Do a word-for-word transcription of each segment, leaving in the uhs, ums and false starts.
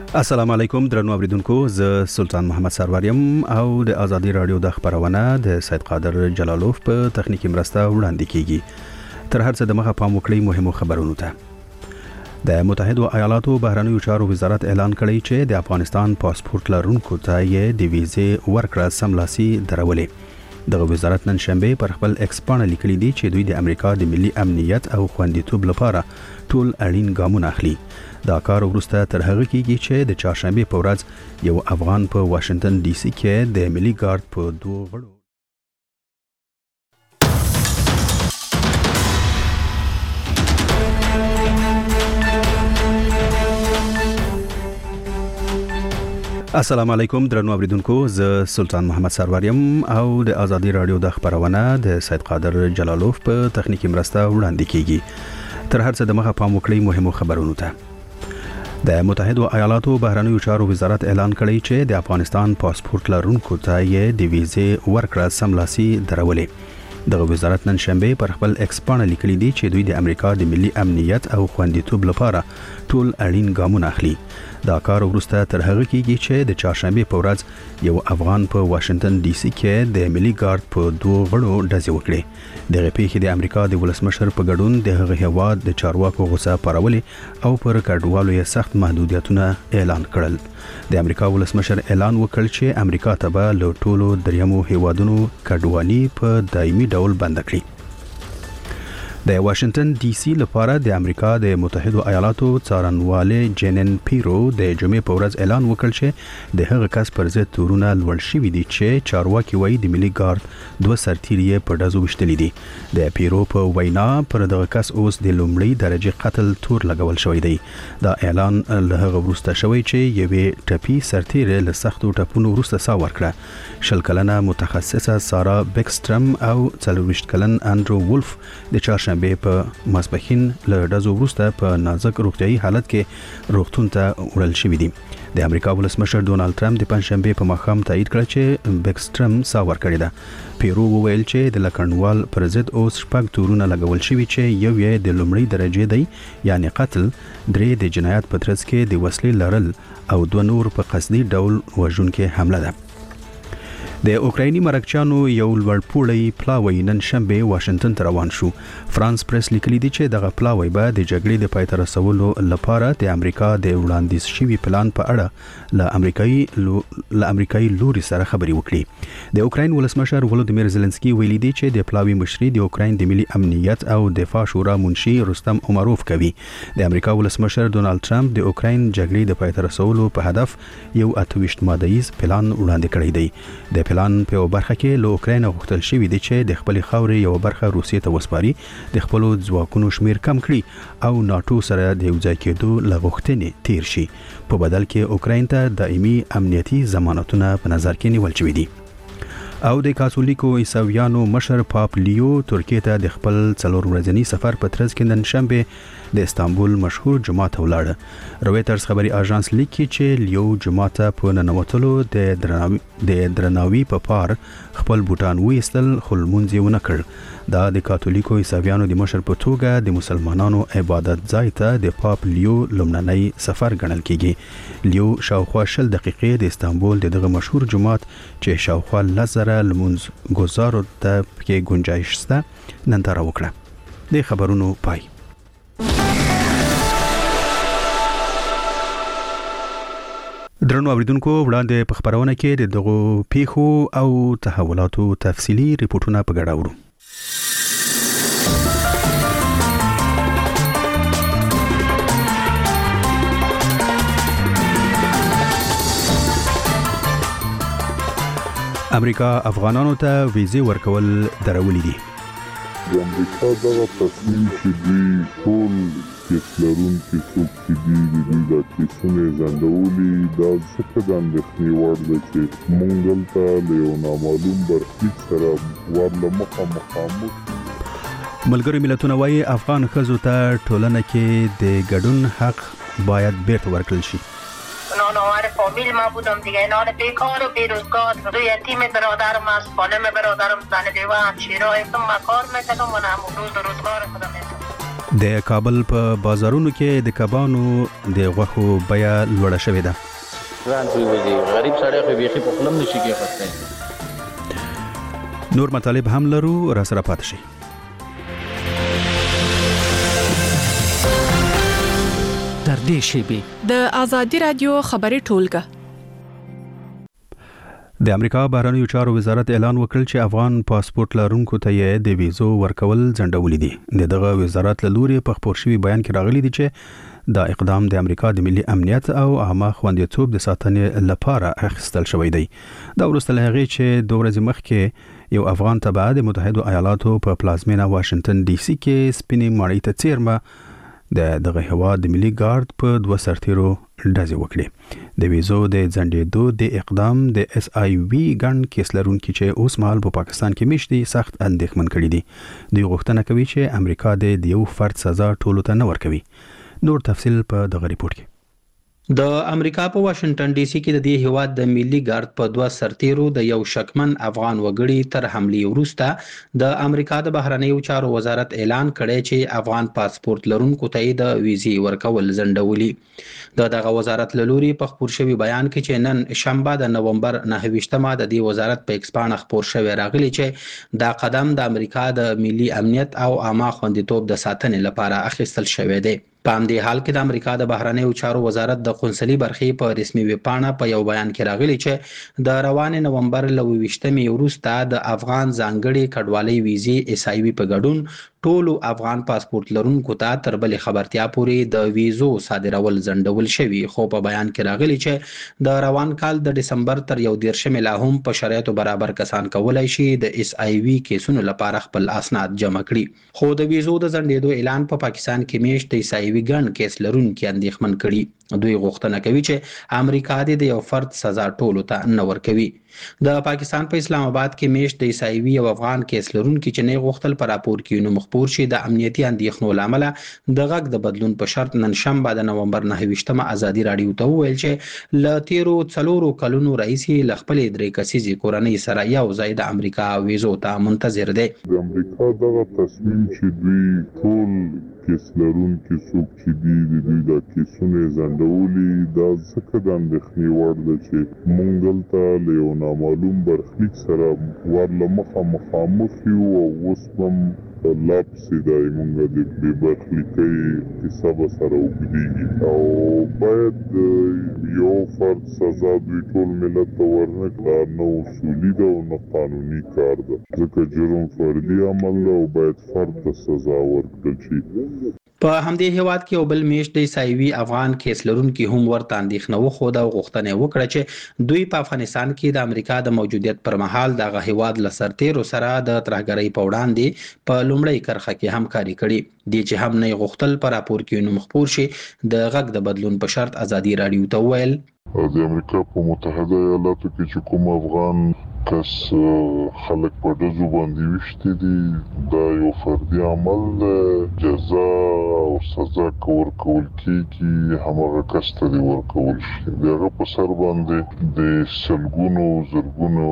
السلام علیکم درنو اوریدونکو، زه سلطان محمد سروریم او د ازادي رادیو د خبرونه د سید قادر جلالوف په تخنیکی مرسته وړاندې کیږي. تر هر څه د مخه پام وکړئ مهمو خبرونو ته. د متحده ایالاتو بهرنیو چارو وزارت اعلان کړی چې د افغانستان پاسپورت لرونکو ته یې د ویزې ورکړه سملاسي درولې. دغه وزارت نن شنبه پر خپل ایکس پاڼه لیکلي دي چې دوی د امریکا د ملي امنیت او خوندیتوب لپاره ټول اړین ګامونه اخلي. دا کار وروسته تر هغه کېږي چې د چهارشنبه په ورځ یو افغان په واشنگټن ډي سي کې د ملي ګارد په دوه غړو السلام علیکم درنو اوریدونکو، زه سلطان محمد سروریم او د ازادي رادیو د خبرونه د سید قادر جلالوف په تخنیکی مرسته وړاندې کیږي. تر هر څه د مخه پام وکړئ مهمو خبرونو ته. د متحده ایالاتو بهرنیو چارو وزارت اعلان کړی چې د افغانستان پاسپورت لرونکو ته یې د ویزې ورکړه سملاسي درولې. دغه وزارت نن شنبه پر خپل ایکس پاڼه لیکلي دي چې دوی د امریکا د ملي امنیت او خوندیتوب لپاره ټول اړین ګامونه اخلي. دا کار وروسته تر هغه کېږي چې د چهارشنبه په ورځ یو افغان په واشنگټن ډي سي کې د ملي ګارد په دوه غړو ډزې وکړې. دغه پیښې د امریکا د ولسمشر په ګډون د هغه هیواد د چارواکو غوسه پارولې او پر کډوالو یې سخت محدودیتونه اعلان کړل. د امریکا ولسمشر اعلان وکړ چې امریکا ته به له ټولو دریمو هیوادونو کډوالي په دایمي ډول بند کړي. د واشنگټن ډي سي لپاره د امریکا د متحده ایالاتو څارنوالې جنن پیرو د جمعې په ورځ اعلان وکړ چې د هغه کس پر ضد تورونه لوړ شوي دي چې چارواکي وایي د ملي ګارد دوه سرتیري په ډزو وشتلي دي. د پیرو په وینا پر دغه کس اوس د لومړۍ درجه قتل تور لګول شوی دی. دا اعلان له هغه وروسته شوی چې یوې ټپي سرتیري له سختو ټپونو وروسته ساه ورکړه. شل کلنه متخصصه سارا بیکسترم او څلورویشت کلن انډرو وولف د چهارشنبه په ماسپښین له ډزو وروسته په نازک روغتیايي حالت کې روغتون ته وړل شوي دي. د امریکا ولسمشر ډونالد ټرمپ د پنځشنبه په ماښام تایید کړ چې بیکسترم ساه ورکړې ده. پیرو وویل چې د لکنډوال پر ضد اوس شپږ تورونه لګول شوي چې یو یې د لومړۍ درجې دی یعنی قتل، درې د جنایت په ترڅ کې د وسلې لرل او دوه نور په قصدي ډول وژونکې حمله ده. د اوکرایني مرکچانو یو لوړپوړی پلاوی نن شنبه واشنگټن ته روان شو. فرانس پریس لیکلی دی چې دغه پلاوی به د جګړې د پای ته رسولو لپاره د امریکا د وړاندیز شوي پلان په اړه له امریکایي لو... له امریکایي لوري سره خبرې وکړي. د اوکراین ولسمشر ولودیمیر زيلنسکي ویلي دی چې د پلاوی مشري د اوکراین د ملي امنیت او دفاع شورا منشي رستم عمروف کوي. د امریکا ولسمشر ډونالد ټرمپ د اوکراین جګړې د پای ته رسولو په هدف یو اته ویشت مادهیز پلان وړاندې کړی دی. د پلان په یو برخه کې له اوکراین غوښتل شوی دی چې د خپل خاورې یو برخه روسیې ته وسپاري، د خپل ځواکونو شمیر کم کړي او ناتو سره د یو ځای کېدو لغوښتنې تیر شي. په بدل کې اوکراین ته دایمي امنیتي ضمانتونه په نظر کې نیول شوي دي. او د کاتولیکو عیسویانو مشر پاپ لیو ترکیه ته د خپل څلور ورځنی سفر په ترڅ کې نن شنبه د استانبول مشهور جومات ته ولاړ. رويټرز خبري اژانس لیکي چې لیو جومات ته په ننوتلو د درناوي د درناوي په پار خپل بوټان وېستل خو لمونځ یې ونه کړ. دا د کاتولیکو عیسویانو د مشر په توګه د مسلمانانو عبادت ځای ته د پاپ لیو لومړنی سفر ګڼل کیږي. لیو شاوخوا شل دقیقې د استانبول دغه مشهور جومات چې شاوخوا لزر لمونځ گزارو ته کې گنجائش شته ننداره وکړه. د خبرونو پای. درنو اوریدونکو، وړاندې په خبرونه کې د دغو پیښو او تحولاتو تفصیلی ریپورتونه په ګډه وړو. امریکا افغانانو ته ویزې ورکول درولې دي. د امریکا دغه تصمیم چې دوی ټول کیس لرونکي څوک چې دي د دوی دا کیسونه ځنډولي، دا ځکه د اندېښنې وړ ده چې موږ دلته له یو نامعلوم برخلیک سره ورله مخامخ مو. ملګري ملتونه وایي افغان ښځو ته ټولنه کې د ګډون حق باید بیرته ورکړل شي. نانوار فامیل ما بودم دیگه، اینا بیکار و بیروزگار، دو یتیم برادرم است، خانم برادرم زن بیوه همشیره، ایتون مکار میکنم و نمو روز و روزگار خودم ایتون. د کابل په بازارونو کې د کبانو د غوښو بیه لوړه شوې ده. ځان دوی وځي غریب سړی خو بيخي په خپل نشي کې خرڅه. نور مطالب هم لرو، را سره پات شي. در دې شیبه د ازادي رادیو خبري ټولګه. د امریکا بهرنیو چارو وزارت اعلان وکړ چې افغان پاسپورت لرونکو ته یې د ویزو ورکول ځنډولې دي. دغه وزارت له لوري په خبر شوی بیان کې راغلي دي چې دا اقدام د امریکا د ملي امنیت او عامه خوندیتوب د ساتنې لپاره اخیستل شوی دی. دا وروسته له هغې چې دوه ورځې مخکې یو افغان تبع د متحده ایالاتو په پلازمینه واشنگټن ډي سي کې سپینې ماڼۍ ته څیرمه د دغه هواد د ملي ګارد په دوه سرتیرو ډزې وکړي. د ویزو د ځنډېدو د اقدام د اس آی وی ګڼ کیس لرونکي چې اوس مهال په پاکستان کې میشتي سخت اندېښمن کړي دي. دوی غوښتنه کوي چې امریکا د یو فرد سزا ټولو ته نه ورکوي. نور تفصیل په دغه ریپورت کې. د امریکا په واشنگټن ډي سي کې د دې هیواد د ملي ګارد په دوه سرتیرو د یو شکمن افغان وګړي تر حملې وروسته د امریکا د بهرنیو چارو وزارت اعلان کړی چې افغان پاسپورت لرونکو ته د ویزې ورکول ځنډولي. د دغه وزارت له لوري په خبر شوی بیان کې چې نن شنبه د نومبر نهه ویشتمه د دې وزارت په ایکسپانه خبر شوی راغلی چې دا قدم د امریکا د ملي امنیت او عامه خوندیتوب د ساتنې لپاره اخیستل شوی دی. په همدې حال کې د امریکا د بهرنیو چارو وزارت د قونسلي برخې په رسمي ویبپاڼه په یو بیان کې راغلی چې د روان نومبر له ویشتمې وروسته د افغان ځانګړي کډوالۍ ویزې اس آی وی په ګډون ټولو افغان پاسپورت لرونکو ته تر بلې خبرتیا پورې د ویزو صادرول ځنډول شوي. خو په بیان کې راغلی چې د روان کال د دسمبر تر یو دیرشمې لا هم په شرایطو برابر کسان کولای شي د اس آی وی کیسونو لپاره خپل اسناد جمع کړي. خو د ویزو د ځنډېدو اعلان په پاکستان کې میشت د اس آی وی ګڼ کیس لرونکي اندېښمن کړي. دوی غوښتنه کوي چې امریکا د یو فرد سزا ټولو ته نه ورکوي. د پاکستان په اسلام آباد کې میشت د اس آی وی او افغان کیس لرونکي چې نه غوښتل پر راپور کې نو مخبور شي د امنیتي اندېښنو لامل د غږ د بدلون په شرط نن شنبه د نومبر نهه ویشتمه ازادي رادیو ته وویل چې ل تیرو څلورو کلونو رئیسي ل خپل درې کسیزي کورنۍ سره یو ځای د امریکا ویزو ته منتظر دی. د امریکا دغه تصمیم چې دوی ټول کیس لرونکي څوک چې دي د دوی د کیسونو ځنډولي دا ځکه د اندېښنې وړ ده چې موږ دلته له یو نامعلوم برخلیک سره ورله مخه مخامخ یو او اوس هم لا پسې دی موږ د بې برخلیکۍ کیسه به سره اوږدېږي او باید یو فرد سزا دوی ټول ملت ته ورنه کړه. نه اصولي ده او نه قانوني کار ده ځکه جرم فردي عمل ده او باید فرد ته سزا ورکړل شي. په همدې هیواد کې یو بل میشت د اس آی وی افغان کیس لرونکي هم ورته اندېښنه وښوده او غوښتنه وکړه چې دوی په افغانستان کې د امریکا د موجودیت پر مهال دغه هیواد له سرتیرو سره د ترهګرۍ په وړاندې په لومړۍ کرښه کې همکاري کړي دي چې هم نه غوښتل پر راپور کې نو مخبور شي. د غږ د بدلون په شرط ازادي رادیو ته ویل د امریکا په متحده ایالاتو کې چې کوم افغان کس خلک په ډزو باندې وشتي دي دا یو فردي عمل ده. جزا او سزا ورکول کېږي هماغه کس ته دې ورکول شي. د هغه په سر باندې د سلګونو زرګونو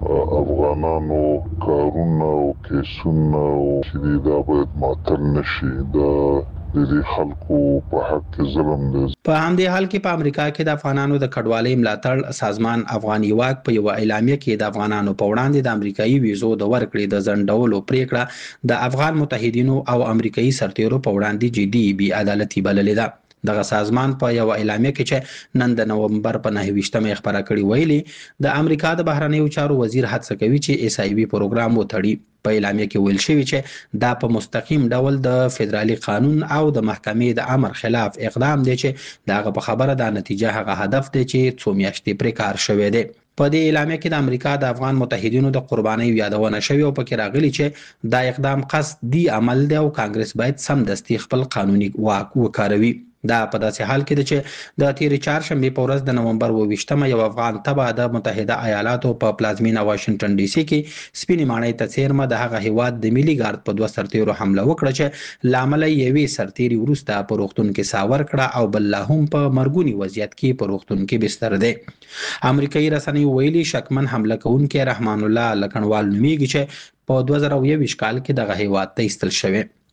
افغانانو کارونه او کیسونه چې دا باید معطل نشي. دا د دې خلکو په حق کې ظلم دی. په همدې حال کې په امریکا کې د افغانانو د کډوالۍ ملاتړ سازمان افغاني واک په یو اعلامیه کې د افغانانو په وړاندې د امریکایي ویزو د ورکړې د ځنډولو پریکړه د افغان متحدینو او امریکایي سرتیرو په وړاندې جدي بې عدالتي بللې ده. دغه سازمان په یو اعلامیه کې چې نن د نومبر په نهه ویشتمه خبره کړې ویلي د امریکا د بهرنیو چارو وزیر هڅه کوي چې اس آی وی پروګرام وتړي. په اعلامیه کې ویل شوی چې دا په مستقیم ډول د فدرالي قانون او د محکمې د امر خلاف اقدام دی چې داغه په خبره د نتیجه هغه هدف دی چې څو میاشتې پرې کار شوی دی. په دې اعلامیه کې د امریکا د افغان متحدینو د قربانۍ یادونه شوی او پکې راغلی چې دا اقدام قصدي عمل دی او کانګرس باید سمدستي خپل قانوني واک وکاروي. دا په داسې حال کې ده چې د تیر چهارشنبه په ورځ د نومبر ویشتمه یو افغان تبع د متحده ایالاتو په پلازمینه واشنگټن ډي سي کې سپینې ماڼۍ ته څیرمه د هغه هیواد د ملي ګارد په دوه سرتیرو حمله وکړه چې لامل یې سرتیري وروسته په روغتون کې ساور کړه او بل لا هم په مرګونی وضعیت کې په روغتون کې بستر دی. امریکایي رسنۍ ویلي شکمن حمله کوونکی رحمان الله لکنوال نومیږي چې په دوه زره یو کال کې دغه هیواد ته ایستل شوی.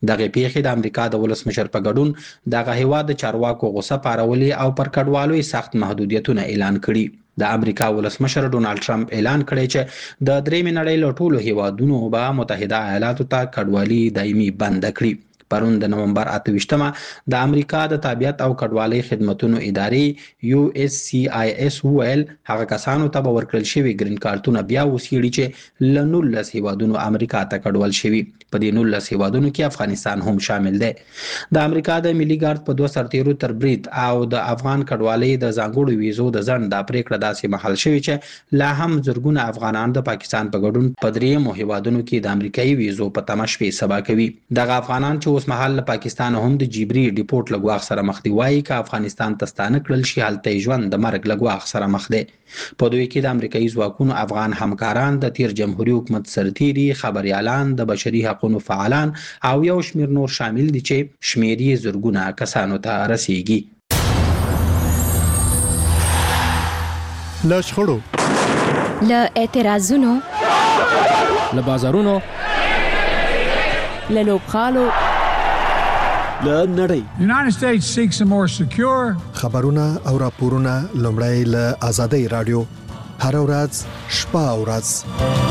دغه پیښې د امریکا د ولسمشر په ګډون دغه هیواد د چارواکو غوسه پارولې او پر کډوالو سخت محدودیتونه اعلان کړي. د امریکا ولسمشر ډونالد ټرمپ اعلان کړی چې د درېمې نړۍ له ټولو هیوادونو به متحده ایالاتو ته کډوالي دایمي بند کړي. پرون د نومبر اته ویشتمه د امریکا د تابعیت او کډوالۍ خدماتو ادارې یو اس سی آی اس ویل هغه کسانو ته به ورکړل شوی گرین کارتونه بیا وسیړي چې ل نولس هیوادونو امریکا ته کډوال شوی. په دې نولس هیوادونو کې افغانستان هم شامل دی. د امریکا د ملي ګارد په دوه سرتیرو تر برید او د افغان کډوالۍ د ځانګړو ویزو د ځنډ د پریکړه داسې محل شوی چې لا هم زرګونه افغانان د پاکستان په ګډون په درېیمو هیوادونو کې د امریکایي ویزو په تمه شپې سبا کوي. دغه افغانان چې اوس مهال له پاکستان هم د جبري ډیپورت لګواغ سره مخ دي وایي چې افغانستان ته ستانه کړل شي هلته ژوند د مرګ لګواغ سره مخ دي. په دوی کې د امریکایي ځواکونو افغان همکاران، د تیر جمهوریت حکومت سرتیري، خبريالان، د بشري حقوقو فعالان او یو شمېر نور شامل دي چې شمېر یې زرګونه کسانو ته رسیږي. له شخړو، له اعتراضونو، له بازارونو، له لوبغالو، له نړۍ. United States seeks a more secure. خبرونه او راپورونه لومړی له آزادۍ رادیو هر ورځ شپه او ورځ.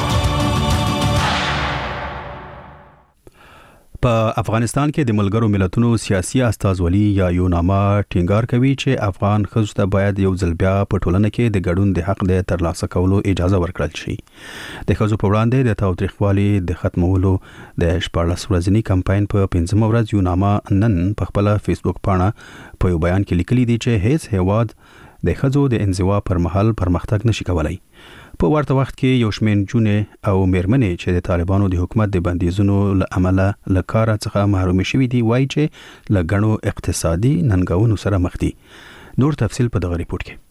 په افغانستان کې د ملګرو ملتونو سیاسي استازولي یا یوناما ټینګار کوي چې افغان ښځو ته باید یو ځل بیا په ټولنه کې د ګډون د حق د ترلاسه کولو اجازه ورکړل شي. د ښځو په وړاندې د تاوتریخوالي د ختمولو د شپاړلس ورځني کمپاین په پنځمه ورځ یوناما نن په خپل فیسبوک پاڼه په یو بیان کې لیکلي دي چې هیڅ هیواد د ښځو د انزوا پر مهال پرمختګ نشي کولای. په ورته وخت کې یو شمېر نجونې او میرمنې چې د طالبانو د حکومت د بندیزونو له امله له کار څخه محروم شوي دي وایي چې له غنو اقتصادي ننګونو سره مخ دي. نور تفصیل په دغه ریپورت کې.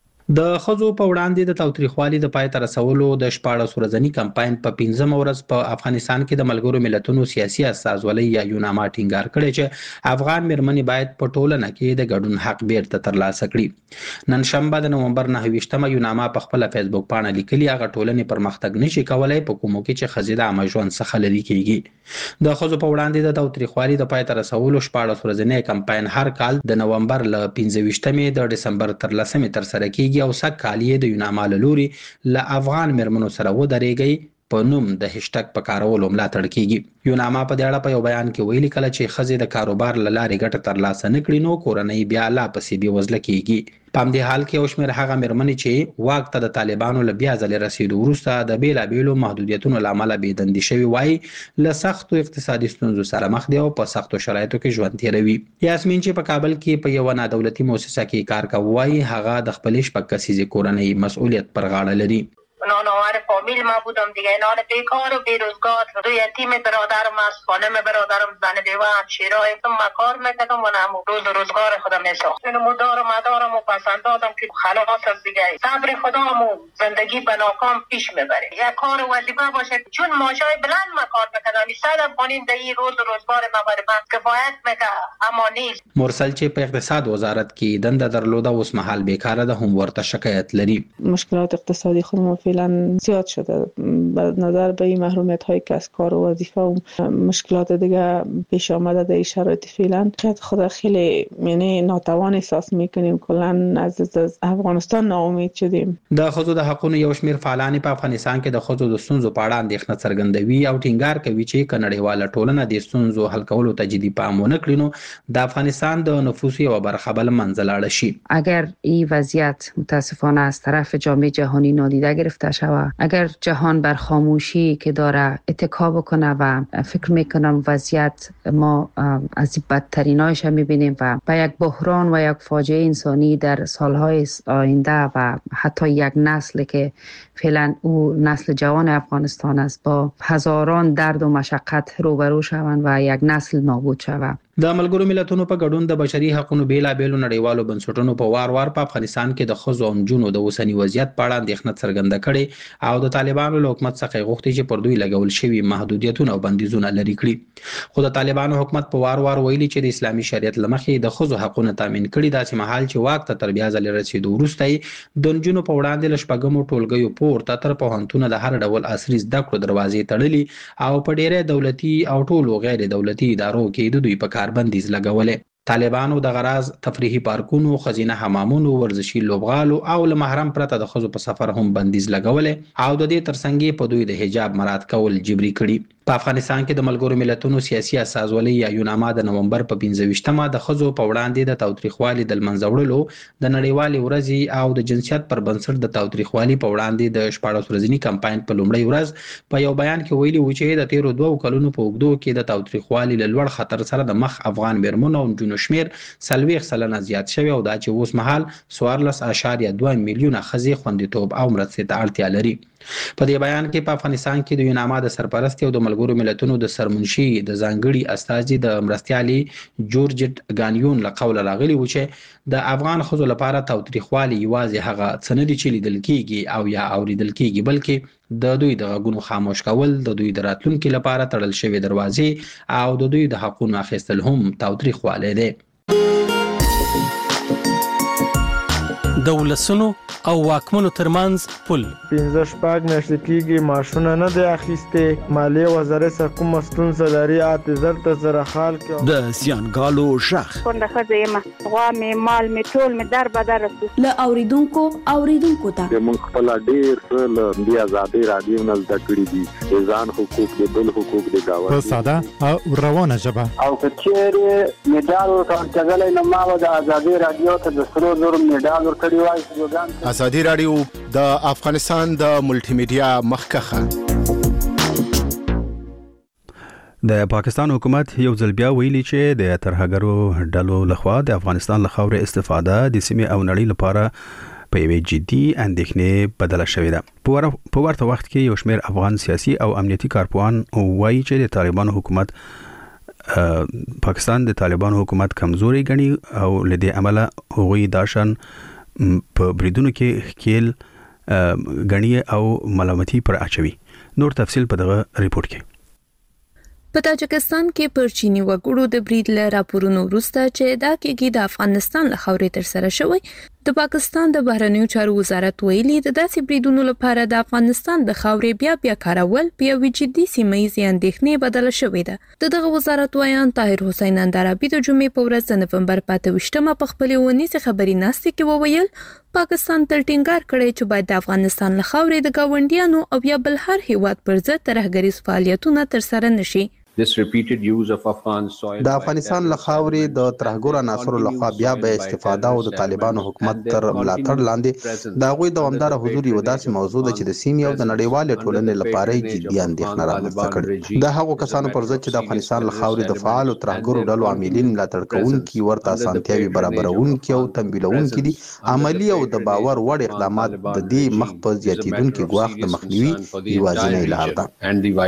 د ښځو په وړاندې د تاوتریخوالي د پای ته رسولو د شپاړس ورځني کمپاین په پنځمه ورځ په افغانستان کې د ملګرو ملتونو سیاسي استازولۍ یا یوناما ټینګار کړی چې افغان میرمنې باید په ټولنه کې د ګډون حق بیرته ترلاسه کړي. نن شنبه د نومبر نهه ویشتمه یوناما په خپل فیسبوک پاڼه لیکلي هغه ټولنې پرمختګ نشي کولای په کومو کې چې ښځې د عامه ژوند څخه لرې کیږي. د ښځو په وړاندې د تاوتریخوالي د پای ته رسولو شپاړس ورځنی کمپاین هر کال د نومبر له پنځه ویشتمې د دسمبر تر لسمې تر سره کیږي او سږ کال یې د یوناما له لوري له افغان میرمنو سره ودرېږي په نوم د هشټګ په کارولو ملاتړ کیږي. یوناما په دې اړه په یو بیان کې ویلي کله چې ښځې د کاروبار له لارې ګټه ترلاسه نه کړي نو کورنۍ بیا لا پسې بېوزله کیږي. په همدې حال کې یو شمېر هغه میرمنې چې واک ته د طالبانو له بیا ځلې رسېدو وروسته د بېلابېلو محدودیتونو له امله بېدندې شوي وایي له سختو اقتصادي ستونزو سره مخ دي او په سختو شرایطو کې ژوند تېروي. یاسمین چې په کابل کې په یوه نادولتي مؤسسه کې کار کوي وایي هغه د خپلې شپږ کسیزې کورنۍ مسئولیت پر غاړه لري. نانآور فامیل ما بودم دیگه، نان بیکار و بیروزگار، دو یتیم برادرم است، خانم برادرم زن بیوه همشیرای من کار میکردم و نمو روز روزگار خودم میساخت. اینو مدار و مدارم و پسند دادم که خلاص از دیگه صبر خودم و زندگی به ناکام پیش میبره. یک کار وظیفه باشه چون ماشای بلند ما کار میکردم صد افغانی در این روز روزگار ما بر من کفایت میکه اما نیست. مرسل چې په اقتصاد وزارت کې دنده درلوده اوس مهال بیکاره ده هم ورته شکایت لري. مشکلات اقتصادی خودمون فعلا زیاد شده به نظر به این محرومیت هایی که از کار و وظیفه و مشکلات دیگه پیش آمده در این شرایط فعلا شاید خود خیلی یعنی ناتوان احساس میکنیم کلا از, از افغانستان ناامید شدیم. د ښځو د حقوقو یو شمېر فعالان په افغانستان کې د ښځو د ستونزو په اړه اندېښنه څرګندوي او ټینګار کوي چې که نړیواله ټولنه د ستونزو حل کولو ته جدي پام ونه کړي نو د افغانستان د نفوس یوه برخه به له منځه لاړه شي. اگر این وضعیت متاسفانه از طرف جامعه جهانی نادیده گرفته شود، اگر جهان بر خاموشی که داره اتکا بکنه و فکر میکنم وضعیت ما از بدترینایش میبینیم و به یک بحران و یک فاجعه انسانی در سالهای آینده و حتی یک نسل که فعلا او نسل جوان افغانستان است با هزاران درد و مشقت روبرو شوند و یک نسل نابود شود. د ملګرو ملتونو په ګډون د بشري حقوقو بیلابېلو نړیوالو بنسټونو په وار وار په افغانستان کې د ښځو او نجونو د اوسنی وضعیت په اړه اندېښنه څرګنده کړې او د طالبانو له حکومت څخه غوښتي چې پر دوی لګول شوي محدودیتونه او بندیزونه لرې کړي. خو د طالبانو حکومت په وار وار ویلي چې د اسلامي شریعت لمخې د ښځو حقونه تامین کړي، داسې مهال چې واک ته تر بیا ځلې رسیدو وروسته د نجونو په وړاندې له شپږمو ټولګیو پورته تر پوهنتونه د هر ډول عصري زده کړو دروازې تړلي او په ډېری دولتي او ټولو غیر دولتي ادارو کې د دوی په کار بندیز لګولې. طالبانو د غراز تفریحي پارکونو، خزینه حمامونو، ورزشي لوبغالو او له محرم پرته د ښځو په سفر هم بندیز لګولې او د دې ترڅنګ په دوی د حجاب مراعات کول جبري کړي. په افغانستان کې د ملګرو ملتونو سیاسي اساسولۍ یا یوناما د نومبر په پنځه ویشتمه د ښځو په وړاندې د تاوتریخوالي د لمنځه وړلو د نړیوالې ورځې او د جنسیت پر بنسټ د تاوتریخوالي په وړاندې د شپاړس ورځني کمپاین په لومړۍ ورځ په یو بیان کې ویلي و چې د تیرو دوو کلونو په اوږدو کې د تاوتریخوالي له لوړ خطر سره د مخ افغان میرمنو او نجونو شمیر څلوېښت سلنه زیات شوی او دا چې اوس مهال څوارلس اعشاریه دوه میلیونه ښځې خوندیتوب او مرستې ته اړتیا لري. په دې بیان کې په افغانستان کې د یوناما د سرپرست او د ملګرو ملتونو د سرمنشي د ځانګړي استازي د مرستیالي جورجټ غانیون له قوله راغلي و چې د افغان ښځو لپاره تاوتریخوالي یوازې هغه څه نه دي چې لیدل کیږي او یا اوریدل کیږي، بلکې د دوی د غږونو خاموش کول د دوی د راتلونکي لپاره تړل شوی دروازې او د دوی د حقونو اخیستل هم تاوتریخوالی دی. د ولسونو او واکمنو ترمنځ پل پنځه شپږ میاشتې کېږي معاشونه نه دی اخیستې، مالیې وزارت څخه کومه ستونزه لري اته زر ته زره خال کې د زیانګالو غږ کونډه ښځه یم، غوا مې مال مې ټول مې در بدر رسو له اوریدونکو اوریدونکو ته موږ خپل ډېر څه له دې آزادۍ راډیو نه زده کړي دي، د ځان حقوق د بل حقوق د گاونډي په ساده او روانه ژبه او که چیرې میډال ورکړل نو ما د آزادۍ راډیو ته د سرو زرو میډال ورکړی وای. آزادي راډیو د افغانستان د ملټي میډیا مخکخه. د پاکستان حکومت یو ځل بیا ویلي چې د ترهګرو ډلو لخوا د افغانستان له خاورې استفاده د سیمې او نړۍ لپاره په یوې جدي اندېښنې بدله شوې ده. په ورته وخت کې یو شمېر افغان سیاسي او امنیتي کارپوهان وایي چې د طالبانو حکومت پاکستان د طالبانو حکومت کمزوري ګڼي او لدې عمله هغوی داشن په بریدونو کې خېل غنی او ملامتي پر اچوي. نور تفصيل په دغه ریپورت کې. په تاجکستان کې پر چینی وګړو د برید ل راپورونو وروسته چې دا کېږي د افغانستان له خاورې تر سره شوی، د پاکستان د بهرنیو چارو وزارت ویلي د داسې بریدونو لپاره د افغانستان د خاورې بیا بیا کارول په یوه جدي سیمه ییزې اندېښنې بدله شوې ده. دغه وزارت وایان طاهر حسین اندرابي د جمعې په ورځ د نومبر په اته ویشتمه په خپلې ونیسې خبري ناستې کې وویل پاکستان تل ټینګار کړی چې باید د افغانستان له خاورې د ګاونډیانو او یا بل هر هیواد پر ضد ترهګریز فعالیتونه ترسره نشي. د افغانستان له خاورې د ترهګر عناصرو لخوا بیا به استفاده او د طالبانو حکومت تر ملاتړ لاندې د هغوی دوامدار حضور یو داسې موضوع ده چې د سیمې او د نړیوالې ټولنې لپاره جدي اندېښنه رامنځته کړې. د هغو کسانو پر ضد چې د افغانستان له خاورې د فعالو ترهګرو ډلو عاملین ملاتړ کوونکي، ورته اسانتیاوې برابرونکي او تمویلونکي دي، عملی او د باور وړ اقدامات د دې مخ په زیاتیدونکي ګواښ د مخنیوي یوازینۍ لار ده.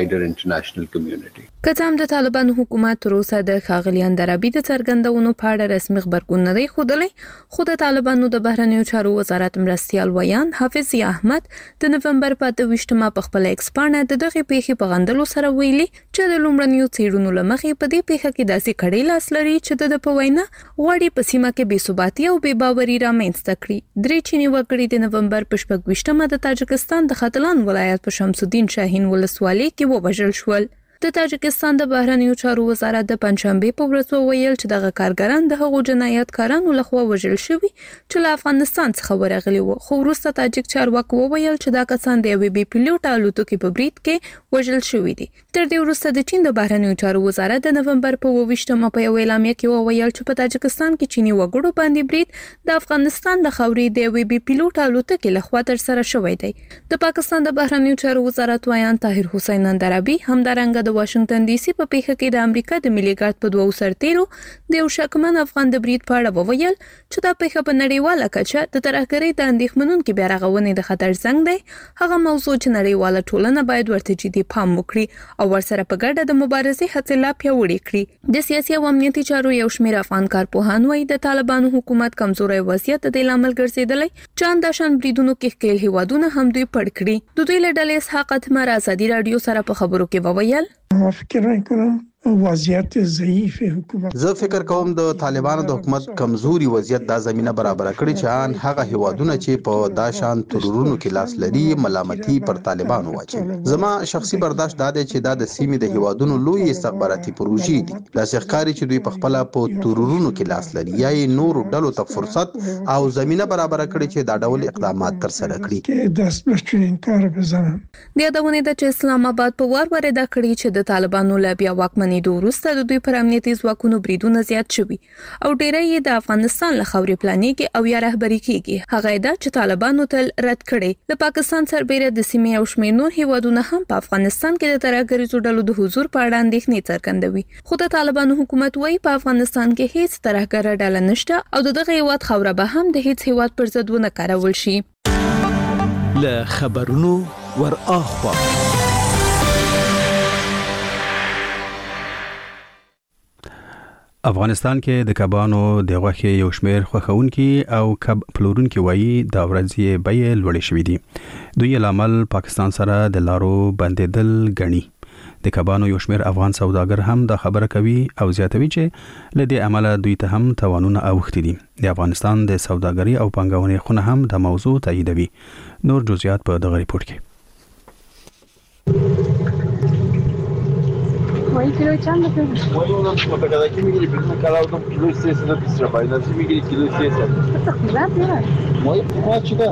کتام د طالبانو حکومت روسا د ښاغلي اندرابي د څرګندونو په اړه رسمي خبرګون نه دی ښودلی، خو د طالبانو د بهرنیو چارو وزارت مرستیال ویان حافظ احمد د نومبر په اته ویشتمه په خپل ایکس باندې د دغې پیښې په غندلو سره ویلي چې د لومړنیو څېړنو له مخې په دې پیښه کې داسې کړی لاس لري چې د په وینا غواړي په سیمه کې بې ثباتي او بې باوري رامنځته کړي. درې چیني وګړي د نومبر په شپږ ویشتمه د تاجکستان د ختلان ولایت په شمس الدین شاهین ولسوالۍ کې ووژل شول. د تاجکستان د بهرنیو چارو وزارت د پنځشنبه په ورځ وویل چې دغه کارګران د هغو جنایتکارانو لخوا وژل شوي چې له افغانستان څخه ورغلي وو، خو وروسته تاجک چارواکو وویل چې دا کسان د یوې بې پیلوټه الوتکې په برید کې وژل شوي دي. تر دې وروسته د چین د بهرنیو چارو وزارت د نومبر په اووه ویشتمه په یوه اعلامیه کې وویل چې په تاجکستان کې چینی وګړو باندې برید د افغانستان له خاورې د یوې بې پیلوټه الوتکې لخوا ترسره شوی دی. د پاکستان د بهرنیو چارو وزارت وایان طاهر حسین اندرابي همدارنګه د واشنگټن ډي سي په پیښه کې د امریکا د ملي ګارد په دوو سرتیرو د یو شکمن افغان د برید په اړه وویل چې دا پیښه په نړیواله کچه د ترهګرۍ د اندېښمنونکو بیا رغونې د خطر زنګ دی. هغه موضوع چې نړیواله ټولنه باید ورته جدي پام وکړي او ورسره په ګډه د مبارزې هڅې لا پیاوړې کړي. د سیاسي او امنیتي چارو یو شمېر افغان کارپوهان وايي د طالبانو حکومت کمزوري وضعیت د لامل ګرځیدلی چې انداشان بریدونو کې ښکېل هیوادونه هم دوی پړ کړي. د دوی له ډلې اسحاق اتمر ازادي رادیو سره په خبرو کې وویل ما فکر میکنم وضعیت ضعیف حکومت زه فکر کوم د طالبانو د حکومت کمزوري وضعیت دا زمينه برابر کړي چې ان هغه هیوادونه چې په داشان ترورونو کې لاس لري ملامتي پر طالبانو واچي. زما شخصي برداشت دا دی چې دا د سیمې د هیوادونو لوی استخباراتي پروژې دي. لاسه ښکاری چې دوی په خپل په ترورونو کې لاس لري یا نور ډلو ته فرصت او زمينه برابر کړي چې دا ډول اقدامات تر سره کړي. داس بچین کار بزنم د یادونه د اسلام آباد په وار ورده کړي چې د طالبانو له بیا واکمنۍ وروسته د دوی پر امنیتي ځواکونو بریدونه زیات شوي او ډیری یې د افغانستان له خاورې پلانېږي او یا رهبري کیږي. هغه دا چې طالبانو تل رد کړي. د پاکستان سربېره د سیمې او شمېر نور هیوادونه هم په افغانستان کې د ترهګریزو ډلو د حضور په اړه اندېښنې څرګندوي. خو د طالبانو حکومت وايي په افغانستان کې هیڅ ترهګره ډله نشته او دغه هیواد خوره به هم د هیڅ هیواد پر ضد ونه کارول شي. له خبرونو ور اخوا افغانستان کې د کبانو د غوښې یو شمېر خوښونکي او کب پلورونکي وایي دا ورځې بیې لوړې شوې دي. دوی لامل پاکستان سره د لارو بندیدل ګڼي. د کبانو یو شمېر افغان سوداګر هم دا خبره کوي او زیاتوي چې له دې عمله دوی ته هم توانونه اوښتي دي. د افغانستان د سوداګرۍ او پانګونې خونه هم د موضوع تاییدوي. نور جزئیات په دغه ریپورت کې. Moje kilo چند بده؟ Moje اونم متقاعد میگیری بدون کلاودم کیلو سیصد بیست روپیه نازی میگیری کیلو سیصد. زیاد Moje ما چیکار؟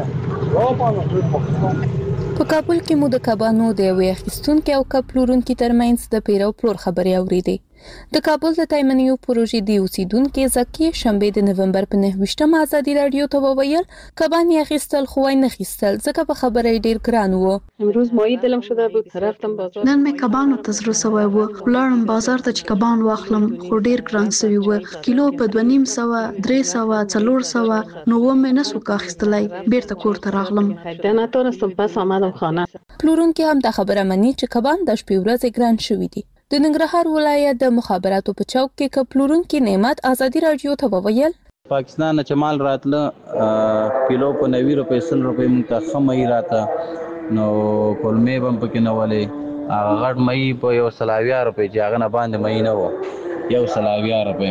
په کابل کې مو د کبانو د یوې اخیستونکو او کپلورونکو ترمنځ د پیرو پلور خبرې اورېدې. د کابل د تایمنیو پروژې دی اوسیدونکو زکی شنبه د نومبر په نهه ازادي رادیو ته وویل کبان یې اخیستل خو نه خیستل ځکه په خبره ډیر ګران وو. امروز مایی دلم شده بود رفتم بازار نن مې کبانو تزرو سوی وو ولارم بازار ته چې کبان واخلم خو ډیر ګران سوی وو. کیلو په دوه نیم سوه درې سوه څلور سوه نو و مې نسو کاخستلای بیرته کور ته راغلم. نتونستم پس آمدم خانه. پلورونکو هم د خبره مني چې کبان د شپې ورځې ګران شوی دي. د ننګرهار ولایت د مخابراتو په چوک کې کپلورونکو نعمت ازادي رادیو ته وویل پاکستان چې مال راتله کیلو په نوي روپے سل روپے مونږ ته خمې راته نو کولمې بم پکې نه ولې هغه غټ مې په یو سلاویا روپے چې هغه نه باندې مې نه و یو سلاویا روپے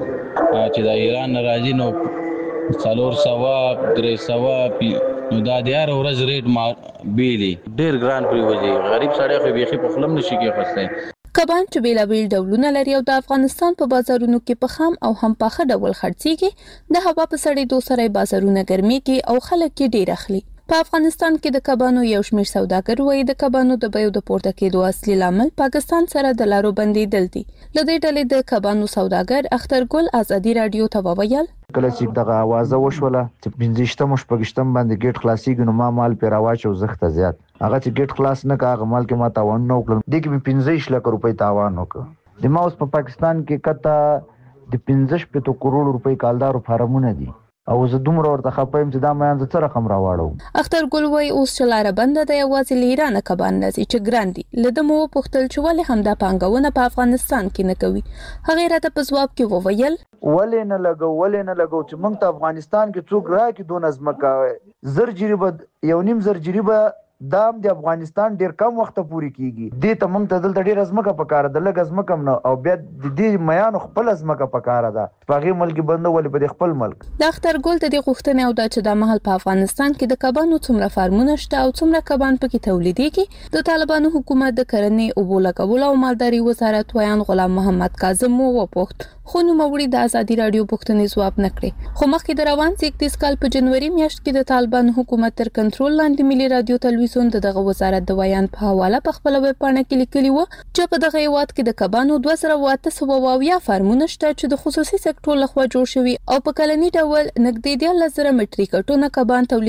چې د ایران راځي نو څلور سوه درې سوه نو دا د هر ورځ ریټ ما بیلی ډیر ګران پریوځي غریب سړی خو بیخي په خلم نشي کې خسته. کبان چې بیلابیل ډولونه لري او د افغانستان په بازارونو کې په خام او هم پاخه ډول خرڅيږي. د هوا په سړېدو سره بازارونه ګرميږي او خلک یې ډیر اخلي. په افغانستان کې د کبانو یو شمېر سوداګر وایي د کبانو د بیو د پورته کېدو اصلي لامل پاکستان سره د لارو بندیدل دي. له دې ډلې د کبانو سوداګر اخترګل ازادي رادیو ته وویل کله چې دغه आवाज وشوله چې پنځشتم شپږشتم باندې ګیټ خلاصيږي نو ما مال پیراواچ او زخته زیات هغه چې ګیټ خلاص نه کاغه مال کې ما تاوان نه وکړ د کې پنځه لک روپۍ تاوان وکړ. د ما اوس په پاکستان کې کته د پنځه پته کروڑ روپۍ کالدارو فارمونه دي او زه دومره ورته خپایم چې دا مې څه رقم راوړو. اختر ګل وای اوس چلاره بند د یوازې لیرانه کبان نزي چې ګران دي لده مو پختل چې ولې هم د پانګونه په افغانستان کې نه کوي. هغه راته په جواب کې وویل ولې نه لګو ولې نه لګو چې موږ ته افغانستان کې څوک راکې دون ازمکه زر جریبه یو نیم زر جریبه دام د افغانستان ډیر کم وخت پوري کیږي. دې ته موږ ته دلته ډیر ازمکه پکاره د لګ ازمکه نه او بیا د دې میانو خپل ازمکه پکاره ده پاغي ملک بنده ولې په خپل ملک. د اختر ګل د دې غوښتنې او د چې د محل په افغانستان کې د کبانو څومره فارمونه شته او څومره کبان پکې تولیدېږي د طالبانو حکومت د کرنې او بولګول او مالداري وزارت ویان غلام محمد کاظم مو وپوښت خو نو موري د ازادي رادیو پوښتنې جواب نکړي. خو مخکې د روان اکتیس کال په جنوري میاشت کې د طالبانو حکومت تر کنټرول لاندې ملي رادیو تلویزیون د دغه وزارت د ویان په حواله په خپل ویب پاڼه کې لیکلي وو چې په دغه هیواد کې د کبانو دوه زره اته سوه اویا فارمونه شته چې د خصوصي سکتور لخوا جوړ شوي او په کلني ډول نږدې دیارلس زره مټریک ټنه کبان تولیدوي.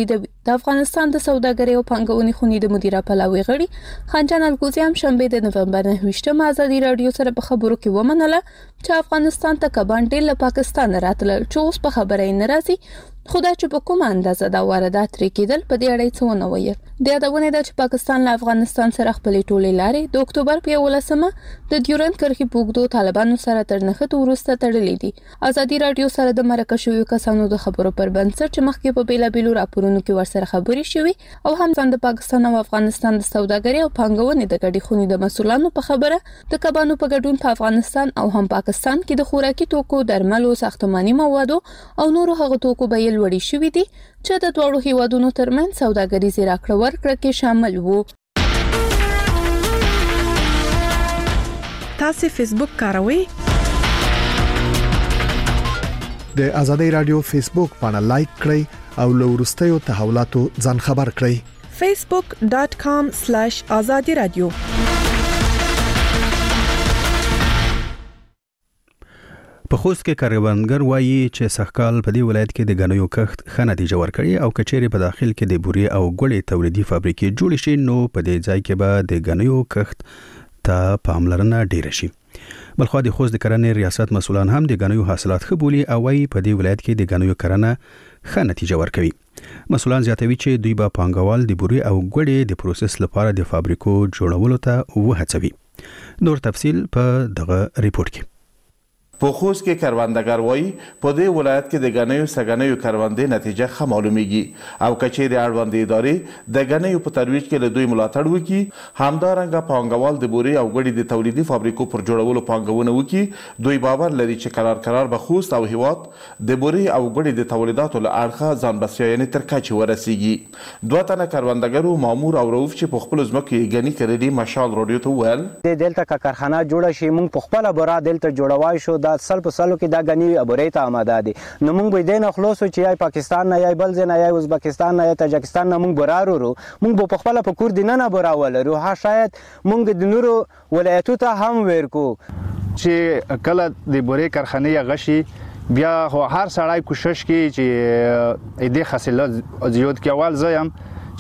د افغانستان د سوداګرۍ او پانګونې خونې د مدیره پلاوي غړي خانجان الګوزي هم شنبه د نومبر نه ویشتمه ازادي رادیو سره په خبرو کې ومنله چې افغانستان ته کبان ډېر له پاکستان راتلل چې اوس په خبره یې نه راځي خو دا چې په کومه اندازه دا واردات ترې کېدل په دې اړه څه ونه ویل. د یادونه ده چې پاکستان له افغانستان سره خپلې ټولې لارې د اکتوبر په یولسمه د ډیورنډ کرښې په اوږدو طالبانو سره تر نښتو وروسته تړلې دي. ازادي رادیو سره د مرکه شویو کسانو د خبرو پر بنسټ چې مخکې په بیلابیلو راپورونو کې ورسره خبرې شوې او هم د پاکستان او افغانستان د سوداګرۍ او پانګونې د ګډې خونې د مسؤلانو په خبره د کبانو په ګډون په افغانستان او هم پاکستان کې د خوراکي توکو، درملو، ساختماني موادو او نورو هغو توکو بیې لوړې شوې دي چې د دوړو هیوادونو ترمنځ سوداګریزې راکړه ورکړه کې شامل وو. تاسو فیسبوک کاروئ؟ د ازادي رادیو فیسبوک باندې لایک کړئ او له وروستیو تحولاتو ځان خبر کړئ. facebook dot com slash azadi radio. په خوست کې کاروانګر وایي چې سږکال په دې ولایت کې د غنیو کښت ښه نتیجه ورکړي او کچېرې په داخل کې د بوري او ګوړې تولیدي فابریکې جوړې شي نو په دې ځای کې به د غنیو کښت ته پاملرنه ډیره شي. بلخو د خوست د کرنې ریاست مسولان هم د غنیو حاصلات ښه بولي او وايي په دې ولایت کې د غنیو کرنه ښه نتیجه ورکوي. مسولان زیاتوي چې دوی به پانګوال د بوري او ګوړې د پروسس لپاره د فابریکو جوړولو ته وهڅوي. نور تفصیل په دغه ریپورت کې. په خوست کې کروندګر وایي په دې ولایت کې د غنیو سګنیو کروندې نتیجه ښه معلومیږي او کچېرې اړوندې ادارې د غنیو په ترویج کې له دوی ملاتړ وکړي همدارنګه پانګوال د بوري او ګوړې د تولیدي فابریکو پر جوړولو پانګونه وکړي. دوی باور لري چې قرار قرار به خوست او هیواد د بوري او ګوړې د تولیداتو له اړخه ځان بسیاینې تر کچې ورسیږي. دوه تنه کروندګرو مامور او رؤوف چې په خپل ځمکو یې غني کړي مشال رادیو ته وویل دلته کارخانه جوړه شي موږ په خپله بورا دلته جوړوای شو دا سل په سلو کې دا غني ابوري ته آماده دي نو موږ به دین خلاصو چې یا پاکستان نه یا بل ځای نه یا ازبکستان نه یا تاجکستان نه موږ برارو رو موږ په خپل په کور دینه نه براول رو ها شاید موږ د نورو ولایتو ته هم ورکو چې کله د بوري کارخانه غشي بیا هر سړی کوشش کوي چې دې حاصلات زیات کول زایم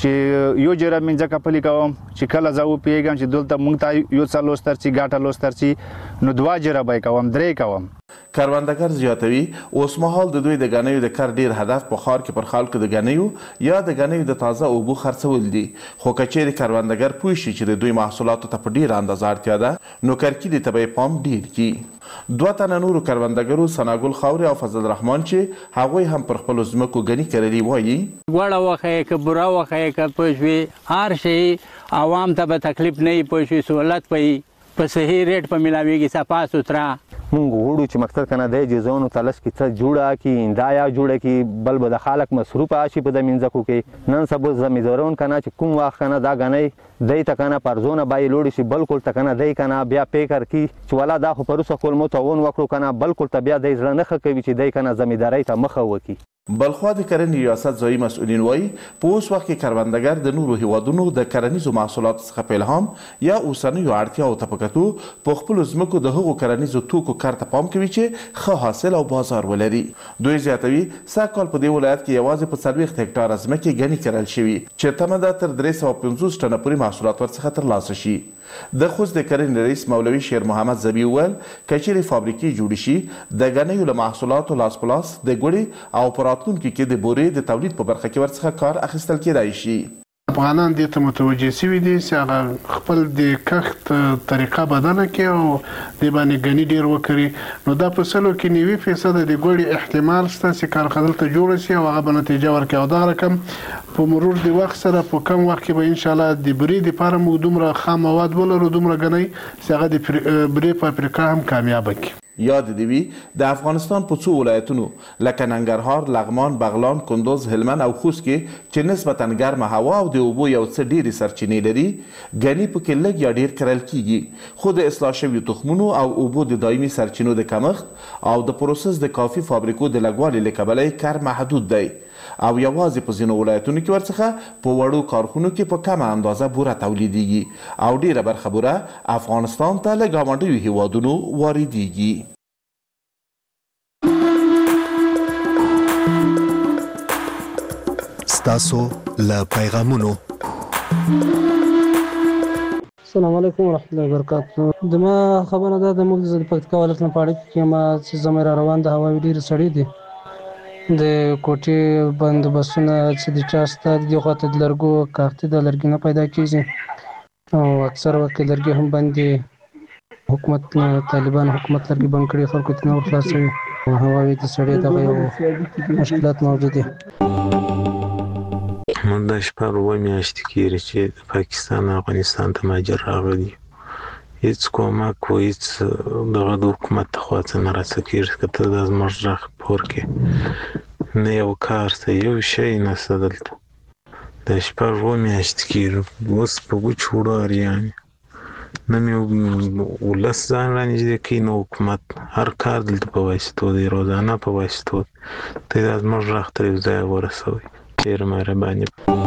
چې یو جره منځه کپلی کوم چې کله زو پیګم چې دلته مونږ ته یو څلور سترچی ګاټه لوسترچی نو دوا جره به کوم درې کوم. کروندګر زیاتوي اوس مهال د دوی د غنیو د کار ډیر هدف په خار کې پر خلکو د غنیو یا د غنیو د تازه اوبو خرڅول دي خو کچېرې کروندګر پوه شي چې د دوی محصولاتو ته په ډیر اندازه اړتیا ده نو کرکې د تبې پام ډیر کی. دوه تنه نورو کروندګرو ثناګل خاوري او فضل رحمان چې هغوی هم پر خپل ځمکو غني کړلي وایي وړه وخه کې برا وخه کې پښوی هر شي عوام ته به تکلیف نه پښوی سہولت پي په صحیح ریټ په ملاويږي صفا سوترا مونږ وړو چې مقصد کنه د جزونو تلش کې څه جوړه کی اندایا جوړه کی بل به د خلک مصروف آشي په د منځکو کې نن سبا زمیدارون کنه چې کوم وخت کنه دا غنی دای ته کنه پرزونه بای لوړی شي بالکل ته کنه دای کنه بیا پیکر کی چې ولا دا خو پروسه کول مو ته ون وکړو کنه بالکل ته بیا د ځل نه کوي چې دای کنه زمیداری ته مخه وکي. بلخو د کرنې ریاست ځایي مسؤلین وایي په اوس وخت کې کروندګر د نورو هیوادونو د کرنیزو محصولاتو څخه په الهام یا اوسنیو اړتیاوو ته په کتو په خپلو ځمکو د هغو کرنیزو توکو کار ته پام کوي چې ښه حاصل او بازار ولري. دوی زیاتوي سږکال په دې ولایت کې یوازې په څلوېښت هکټاره ځمکې غني کرل شوي چې تمه ده تر درې سوه پنځوس ټنه پورې محصولات ورڅخه ترلاسه شي. د خوست د کرنې رئیس مولوي شیر محمد زبی وویل کچېرې فابریکې جوړې شي د غنیو له محصولاتو لاس په لاس د ګوړې او په راتلونکي کې د بورې د تولید په برخه کې ورڅخه کار اخیستل کېدای شي. افغانان دې ته متوجه شوي دي چې هغه خپل د کښت طریقه بدله کړي او دې باندې غني ډېر وکړي نو دا په سلو کې نوي فیصده د ګوړې احتمال شته چې کارخانه دلته جوړه شي او هغه به نتیجه ورکړي او دغه رقم په مرور د وخت سره په کم وخت کې به انشاءالله د بورې دپاره موږ دومره خام مواد ولرو دومره غنی چې هغه د بورې فابریکه هم کامیابه کړي. یاد دی وی د افغانستان په څو ولایتونو لکه ننګرهار، لغمان، بغلان، کندوز، هلمند او خوست کې چې نسبتا ګرمه هوا او د اوبو یو څه ډېرې سرچینې لري غني پکې لږ یا ډېر کرل کیږي خو د اصلاح شویو تخمونو او اوبو د دایمي سرچینو د کمښت او د پروسس د کافي فابریکو د لږوالي له کبله کار محدود دی او یوازې په ځینو ولایتونو کې ورڅخه په وړو کارخونو کې په کمه اندازه بوره تولیدیږي او ډیره برخه بوره افغانستان ته له ګاونډیو هیوادونو واردیږي. ستاسو له پیغامونو. السلام علیکم ورحمۃ اللہ وبرکاتہ. دما خبره ده د موږ د پکتیکا ولایت نه پاړې کې ما چې زموږ را روان د هواوی ډیر سړی دي د کوټي بند بسونه چې د چاسته د خواته د لرګو کارت د لرګي نه پیدا کیږي او اکثر وخت لرګي هم باندې حکومت طالبان حکومت لرګي بند کړي خلکو ته نور خلاصوي او هواوی د سړی دغه یو مشکلات موجود دي. من د شپږ اوه میاشتې کېږي چې د پاکستان افغانستان ته مهاجر راغلي. هېڅ کومک و هېڅ دغه د حکومت خوا څه نه راڅه کېږي که ته دا زموږ غږ پور کې نه یو کار ته یو شی نشته دلته. د شپږ اوه میاشتې کېږي اوس په وچو وړو اریان نه مې ولس ځان رانږدې کوي نه حکومت. هر کار دلته په واسطو دی روزانه په واسطو ته دا زموږ غږ تر یو ځایه ورسوئ. ډېر مهرباني.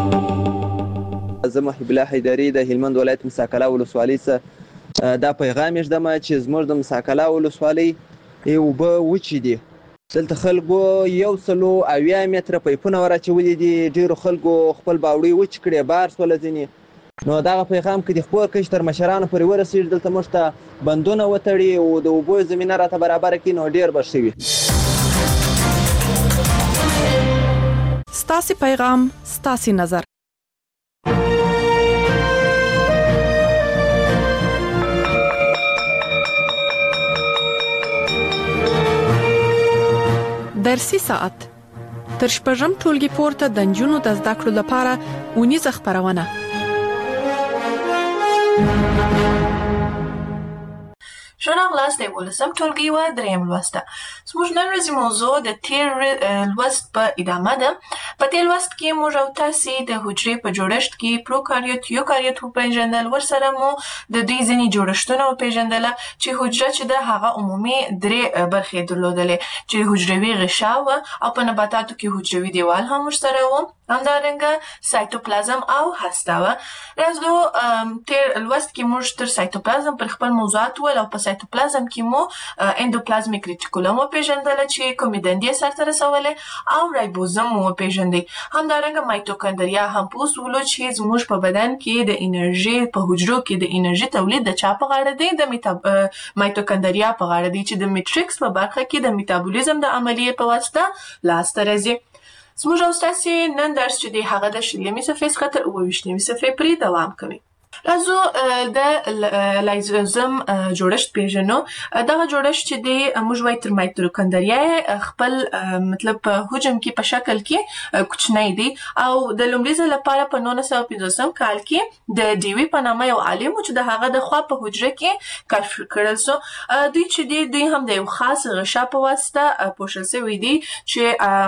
زه محب الله حیدري د هلمند ولایت مساکلا ولسوالۍ څخه دا پیغام ږدم چې زموږ د مساکلا ولسوالۍ اوبه وچې دي. دلته خلکو یو سلو اویا متره پیپونه ورچولي دي. ډېرو خلکو خپل باوړۍ وچ کړې بار سوله ځینې. نو دغه پیغام که د خپور کش تر مشرانو پورې ورسېږي دلته موږ ته بندونه وتړي او د اوبو زمینه راته برابره کړي نو ډېر به ښه وي. ستاسې پیغام ستاسې نظر. درسي ساعت تر شپږم ټولګي پورته د نجونو د زده کړو لپاره اونیزه خپرونه. شنو غلاس د ولسم ټولګي و دریم لوسته. زموږ نن ورځې موضوع د تیر لوست په ادامه ده. په دې لوست کې موږ او تاسې د حجرې په جوړښت کې پروکاریوت یوکاریوت وپېژندل. ورسره مو د دوی ځینې جوړښتونه وپېژندله چې حجره چې ده هغه عمومي درې برخې درلودلې چې حجروي غشا وه او په نباتاتو کې حجروي دیوال هم ورسره و. همدارنګه سایتوپلازم او هسته وه. راځو تیر لوست کې موږ تر سایتوپلازم پر خپل موضوعات ول او په سایتوپلازم کې مو اندوپلازمیک ریټیکولم وپېژندله چې کومې دندې سرته رسولې او رایبوزم مو وپېژندی. همدارنګه مایتوکاندریا هم په اصولو چې زموږ په بدن کې د انرژي په حجرو کې د انرژي تولید د چا په غاړه دی؟ د مایتوکاندریا په غاړه دی چې د میټریکس په برخه کې د میټابولیزم د عملیې په واسطه لاسته راځي. زموږ او ستاسې نن درس چې دی هغه د شلمې صفحې څخه تر اوه ویشتمې صفحې پورې دوام کوي. راځو د لایزوزم جوړښت پیژنو. دغه جوړښت چې دی موږ وایو تر مایتوکاندریا خپل مطلب په حجم کې په شکل کې کوچنی دی او د لومړي ځل لپاره په نولس سوه پنځوسم کال کې د ډیوي په نامه یو عالم چې د هغه د خوا په حجره کې کشف کړل سو. دوی چې دی دوی هم د یو خاص غشا په واسطه پوښل شوی دی چې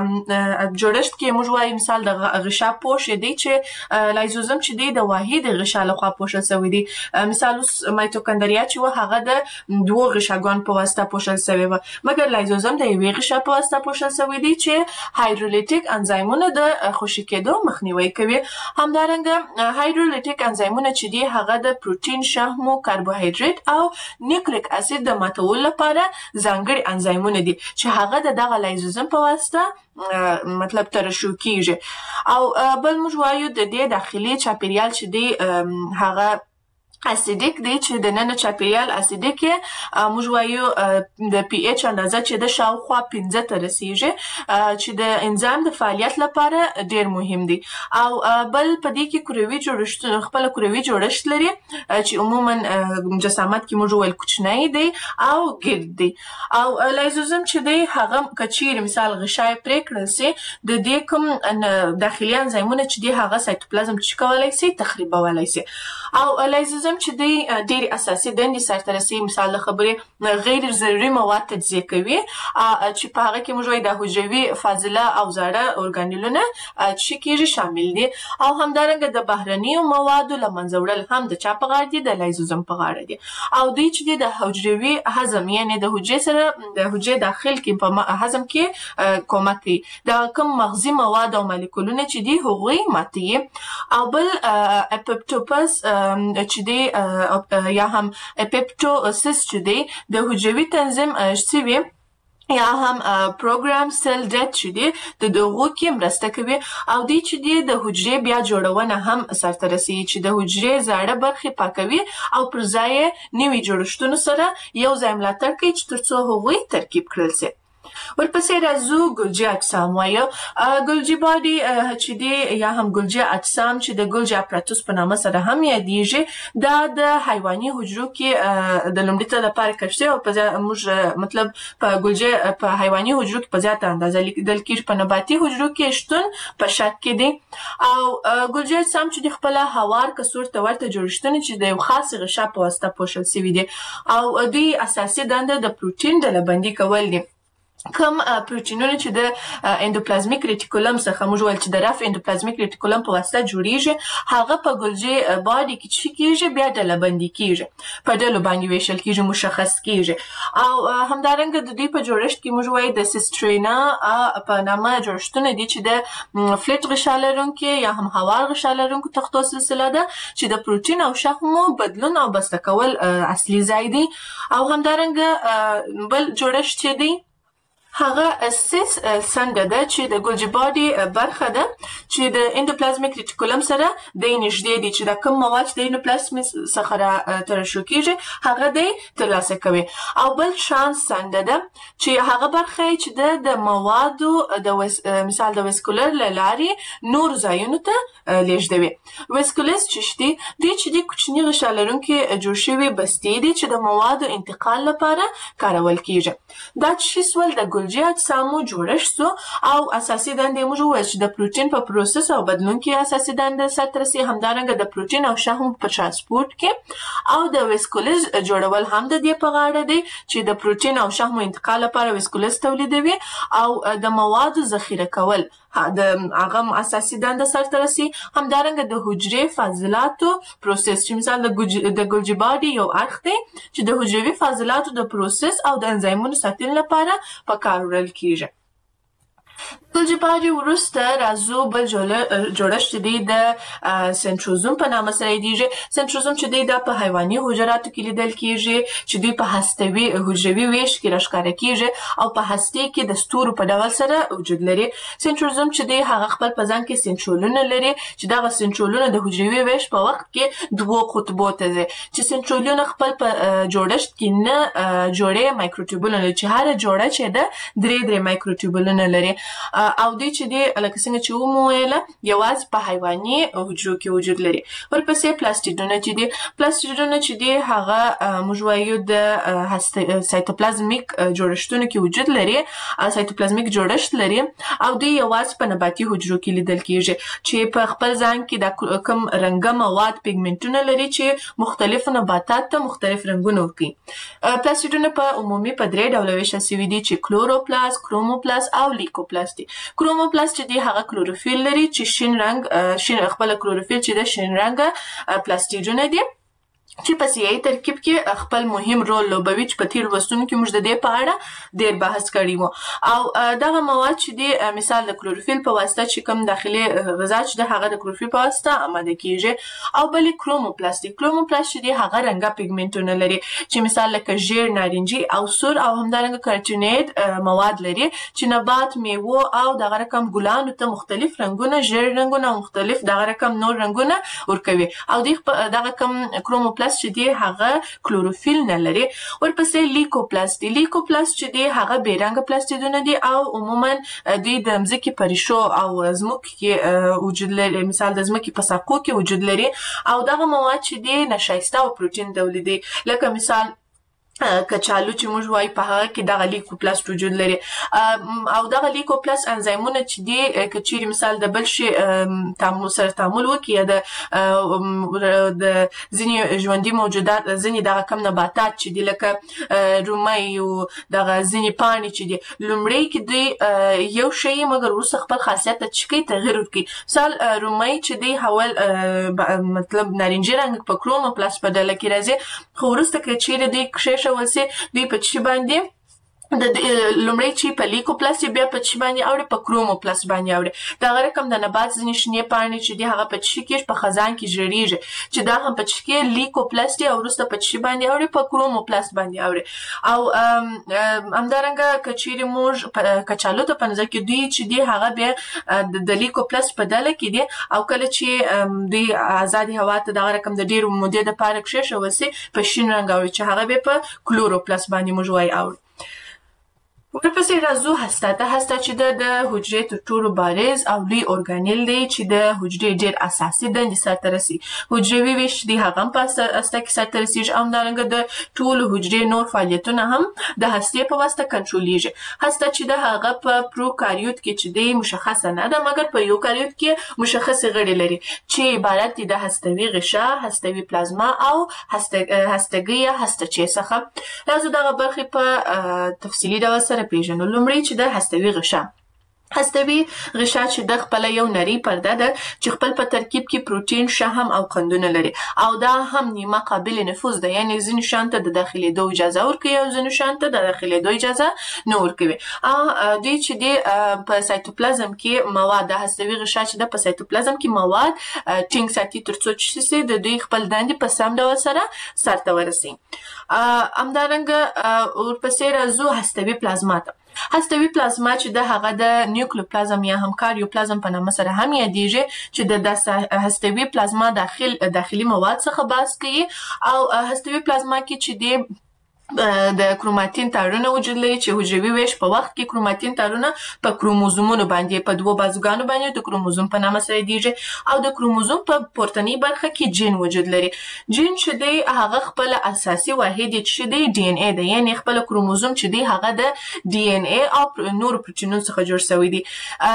جوړښت کې موږ وایو مثال د غشا پوښ دی چې لایزوزم چې دی د واحد غشا لخوا پوښل شوی دی. مثال اوس مایتوکاندریا چې و هغه د دوه غشاګانو په واسطه پوښل شوی و مګر لایزوزم د یوې غشا په واسطه پوښل شوی دی چې هایدرولیټیک انزایمونه د خوشې کېدو مخنیوي کوي. همدارنګه هایدرولیټیک انزایمونه چې دی هغه د پروتین، شحمو، کاربوهایډریټ او نیوکلیک اسید د ماتولو لپاره ځانګړي انزایمونه دي چې هغه د دغه لایزوزم په واسطه مطلب ترشح کیږي. او بل موږ وایو د دې داخلي چاپیریال چې دی هغه اسیدیک دی چې د نن چاپیریال اسیدیک موږ وایو د پی ایچ اندازه چې د شاوخوا پنځه ته رسیږي چې د انزایم د فعالیت لپاره ډیر مهم دی. او بل په دې کې کروي جوړښت خپل کروي جوړښت لري چې عموما جسامت کې موږ وایو کوچنی دی او ګرد دی. او لایزوزم چې دی هغه کچیر مثال غشای پرې کړل سي د دې کوم داخلي انزایمونه چې دی هغه سایتوپلازم چې کولای شي تخریبولای شي. او لایزوزم چې دی ډېر اساسي دندې سرته رسوي. مثال د خبرې غیر ضروري مواد تجزیه کوي چې په هغه کې موږ وایو د حجروي فاضله او زاړه ارګانیلونه چې کېږي شامل دي. او همدارنګه د بهرنیو موادو له منځه وړل هم د چا په غاړه دي؟ د لایزوزم په غاړه دي. او دوی چې دی د حجروي هضم یعنې د حجرې سره د حجرې داخل کې په هضم کې کومک کوي. د کوم مغزي مواد او مالیکولونه چې دي هغوی ماتوي. او بل اپوپټوپس چې دی یا هم اپیپټوسس چې دی د حجروي تنظیم شوي یا هم پروګرام سل ډیټ چې دی د دغو کې مرسته کوي او دی چې دی د حجرې بیا جوړونه هم سرته رسوي چې د حجرې زاړه برخې پاکوي او پر ځای نوي جوړښتونو سره یو ځای ملاتړ کوي چې تر څو هغوی ترکیب کړل شي. ورپسې راځو ګلجي اجسام وایو. ګلجي باډي چې دی یا هم ګلجي اجسام چې د ګلجي اپراتوس په نامه سره هم یادیږي دا د حیواني حجرو کې د لومړیتوب لپاره کشف شوی او په موږ مطلب په ګلجي په حیواني حجرو کې په زیاته اندازه لیدل کېږي، په نباتي حجرو کې شتون په شک کې دی. او ګلجي اجسام چې د خپل هوار کڅوړ ته ورته جوړښتونه چې د یو خاص غشا په واسطه پوښل شوي دي او دوی اساسي دنده د پروتین ډلبندي کول دي. کوم پروتینونه چې د اندوپلازمیک ریټیکولم څخه موږ ویل چې د رف اندوپلازمیک ریټیکولم په واسطه جوړیږي هغه په ګلجي باډي کې چې کېږي بیا ډلبندي کېږي، په ډلو باندې ویشل کېږي، مشخص کېږي. او همدارنګه د دوی په جوړښت کې موږ وایو د سیسټرینا په نامه جوړښتونه دي چې د فلټ غشا لرونکي یا هم هوار غشا لرونکو تختو سلسله ده چې د پروتین او شحمو بدلون او بسته کول اصلي ځای دی. او همدارنګه بل جوړښت چې دی هغه سیس څنګه ده چې د ګلجي باډي برخه ده چې د اندوپلازمیک ریټیکولم سره د نږدې دي چې د کوم مواد د اندوپلازم څخه را ترشح کېږي هغه دی ترلاسه کوي. او بل شانس څنګه ده چې هغه برخه چې د موادو د مثال د ویسکولر له لارې نور ځایونو ته لیږدوي. ویسکولس چې دي دوی چې دي کوچني غشا لرونکي جوړ شوي بستې دي چې د موادو انتقال لپاره کارول کېږي. دا چې سول د ګلجي اجسامو جوړښت سو او اساسي دندې موږ وویل چې د پروتین په پروسس او بدلون کې اساسي دنده سرته رسي، همدارنګه د پروتین او شحم په ترانسپورت کې او د ویسکولز جوړول هم د دې په غاړه دی چې د پروتین او شحمو انتقال لپاره ویسکولز تولیدوي او د موادو ذخیره کول د هغه اساسي دنده سرته رسي. همدارنګه د حجرې فاضلاتو پروسس چې مثال د ګلجي باډي یو اړخ دی چې د حجروي فاضلاتو د پروسس او د انزایمونو ساتلو لپاره په کار وړل کېږي. ګلجي باډي وروسته راځو بل جوړښت چې دی د سنټروزوم په نامه سره یادیږي. سنټروزوم چې دی دا په حیواني حجراتو کې لیدل کېږي چې دوی په هستوي حجروي ویش کې راښکاره کېږي او په هستې کې د ستورو په ډول سره وجود لري. سنټروزوم چې دی هغه خپل په ځان کې سنټرولونه لري چې دغه سنټرولونه د حجروي ویش په وخت کې دوو قطبو ته ځي چې سنټرولونه خپل په جوړښت کې نه جوړې مایکروټیوبونه لري چې هره جوړه چې ده درې درې مایکروټیوبونه لري او دوی چې دی لکه څنګه چې ومو ویله یوازې په حیواني حجرو کې وجود لري. ورپسې پلاستیډونه چې دی پلاستیډونه چې دی هغه موږ وایو د سایتوپلازمیک جوړښتونو کې وجود لري، سایتوپلازمیک جوړښت لري او دوی یوازې په نباتي حجرو کې لیدل کېږي چې په خپل ځان کې د کوم رنګه مواد پیګمنټونه لري چې مختلف نباتات ته مختلف رنګونه ورکوي. پلاستیډونه په عمومي په درې ډوله ویشل شوي دي چې کلوروپلاست، کروموپلاست او لیکوپلاست. کروموپلاست چې دی هغه کلوروفیل لري چې شین رنګ شین خپل کلوروفیل چې د شین رنګ پلاستیډونه دي چې په سیاسي ترکیب کې خپل مهم رول لوبوي چې په تیر وروستونو کې موږ د دې په اړه ډېر بحث کړی وو. او دغه مواد چې دی مثال د کلوروفیل په واسطه چې کوم داخلي غذا چې د هغه د کلوروفیل په واسطه آماده کیږي او بلې کروموپلاست کروموپلاست چې دی هغه رنګه پیګمنټونه لري چې مثال لکه ژیړ، نارنجي او سور او همدارنګه کارټینیډ مواد لري چې نبات، میوه او دغه رقم ګلانو ته مختلف رنګونه، ژیړ رنګونه او مختلف دغه رقم نور رنګونه ورکوي او دغه کم کروموپلاست چې دی هغه کلوروفیل نه لري. ورپسې لیکوپلاست لیکوپلاست چې دی هغه بې رنګه پلاستیدونه دي او عموما دوی د مځکې په ریښو او ځمکو کې وجود لري، مثال د ځمکې په ساقو کې وجود لري او دغه مواد چې دی نشایسته او پروتین تولیدوي لکه مثال کچالو چې موږ وایو په هغه کې دغه لیکوپلاست وجود لري او دغه لیکوپلاست انزایمونه چې دی که چیرې مثال د بل شي تعامل سره تعامل وکړي یا د د ځینې ژوندي موجودات ځینې دغه کم نباتات چې دي لکه رومۍ او دغه ځینې پاڼې چې دي لومړی کې دوی یو شی مګر وروسته خپل خاصیت ته چې کوي تغیر ورکوي. مثال رومۍ چې دی حول مطلب نارنجي رنګ په کروموپلاست په ډله کې راځي خو وروسته که چیرې دوی کښېښول سي دوی په چی باندې د لومړی چې په لیکوپلاست بیا په چی باندې اوړي په کروموپلاست باندې اوړي دا غره کوم د نبات ځینې شنې پاڼې چې دی هغه په چی کې په خزان کې جوړیږي چې دا هم په چی کې لیکوپلاست او وروسته په چی باندې اوړي په کروموپلاست باندې اوړي او همدارنګه کچيري موږ کچالو ته پنځه کې دی چې دی هغه بیا د لیکوپلاست په ډله کې دی او کله چې دی آزادي هوا ته دا غره کوم د ډیرو مودې د پاره کې شوسي په شین رنگ اوړي چې هغه به په کلوروپلاست باندې موږ وای اوړي ورپسې راځو هسته ته هسته چې د حجرې تر ټولو بارز او لوی اورګانیل دی چې د حجرې ډېر اساسي دندې سرته رسي حجروي ویش دی هغه په هسته کې سرته رسیږي او همدارنګه د ټولو حجرې نور فعالیتونه هم د هستې په واسطه کنټرولېږي هسته چې د هغه په پروکاریوت کې چې دی مشخصه نه ده مګر په یوکاریوت کې مشخصه غړي لري چې عبارت دي د هستوي غشا هستوي پلازما او هستګي یا هستچې څخه راځو دغه برخې په تفصیلي ډول سره پیژنو لومړی چې د هستوي غشا هستوي غشا چې د خپل یو نری پرده ده چې خپل په ترکیب کې پروتین شحم او قندونه لري او دا هم نیمه قابل نفوذ ده یعنی ځینې شانته د داخلي دوه اجازه ورکوي او ځینې شانته د داخلي دوه اجازه نه ورکوي او دوی چې د په سایتوپلازم کې مواد د هستوي غشا چې د په سایتوپلازم کې مواد ټینګ ساتي ترڅو چې د دوی خپل دندې په سم ډول سره سرته ورسي همدارنګه ورپسې راځو هستوي پلازما ته هستوي پلازما چې د هغه د نیوکلیوپلازم یا هم کاریوپلازم په نامه سره هم یادېږي چې د هستوي پلازما داخل داخلي مواد څخه بحث کوي او هستوي پلازما کې چې د د کروماتین تارونه وجود لري چې حجروي ویش په وخت کې کروماتین تارونه په کروموزومونو باندې په دوه بازوګانو باندې د کروموزوم په نامه سره یادېږي او د کروموزوم په پورتنۍ برخه کې جین وجود لري جین چې دی هغه خپل اساسي واحد چې دی ډي ان اي دی یعنی خپل کروموزوم چې دی هغه د ډي ان اي او نور پروتینونو څخه جوړ شوی دی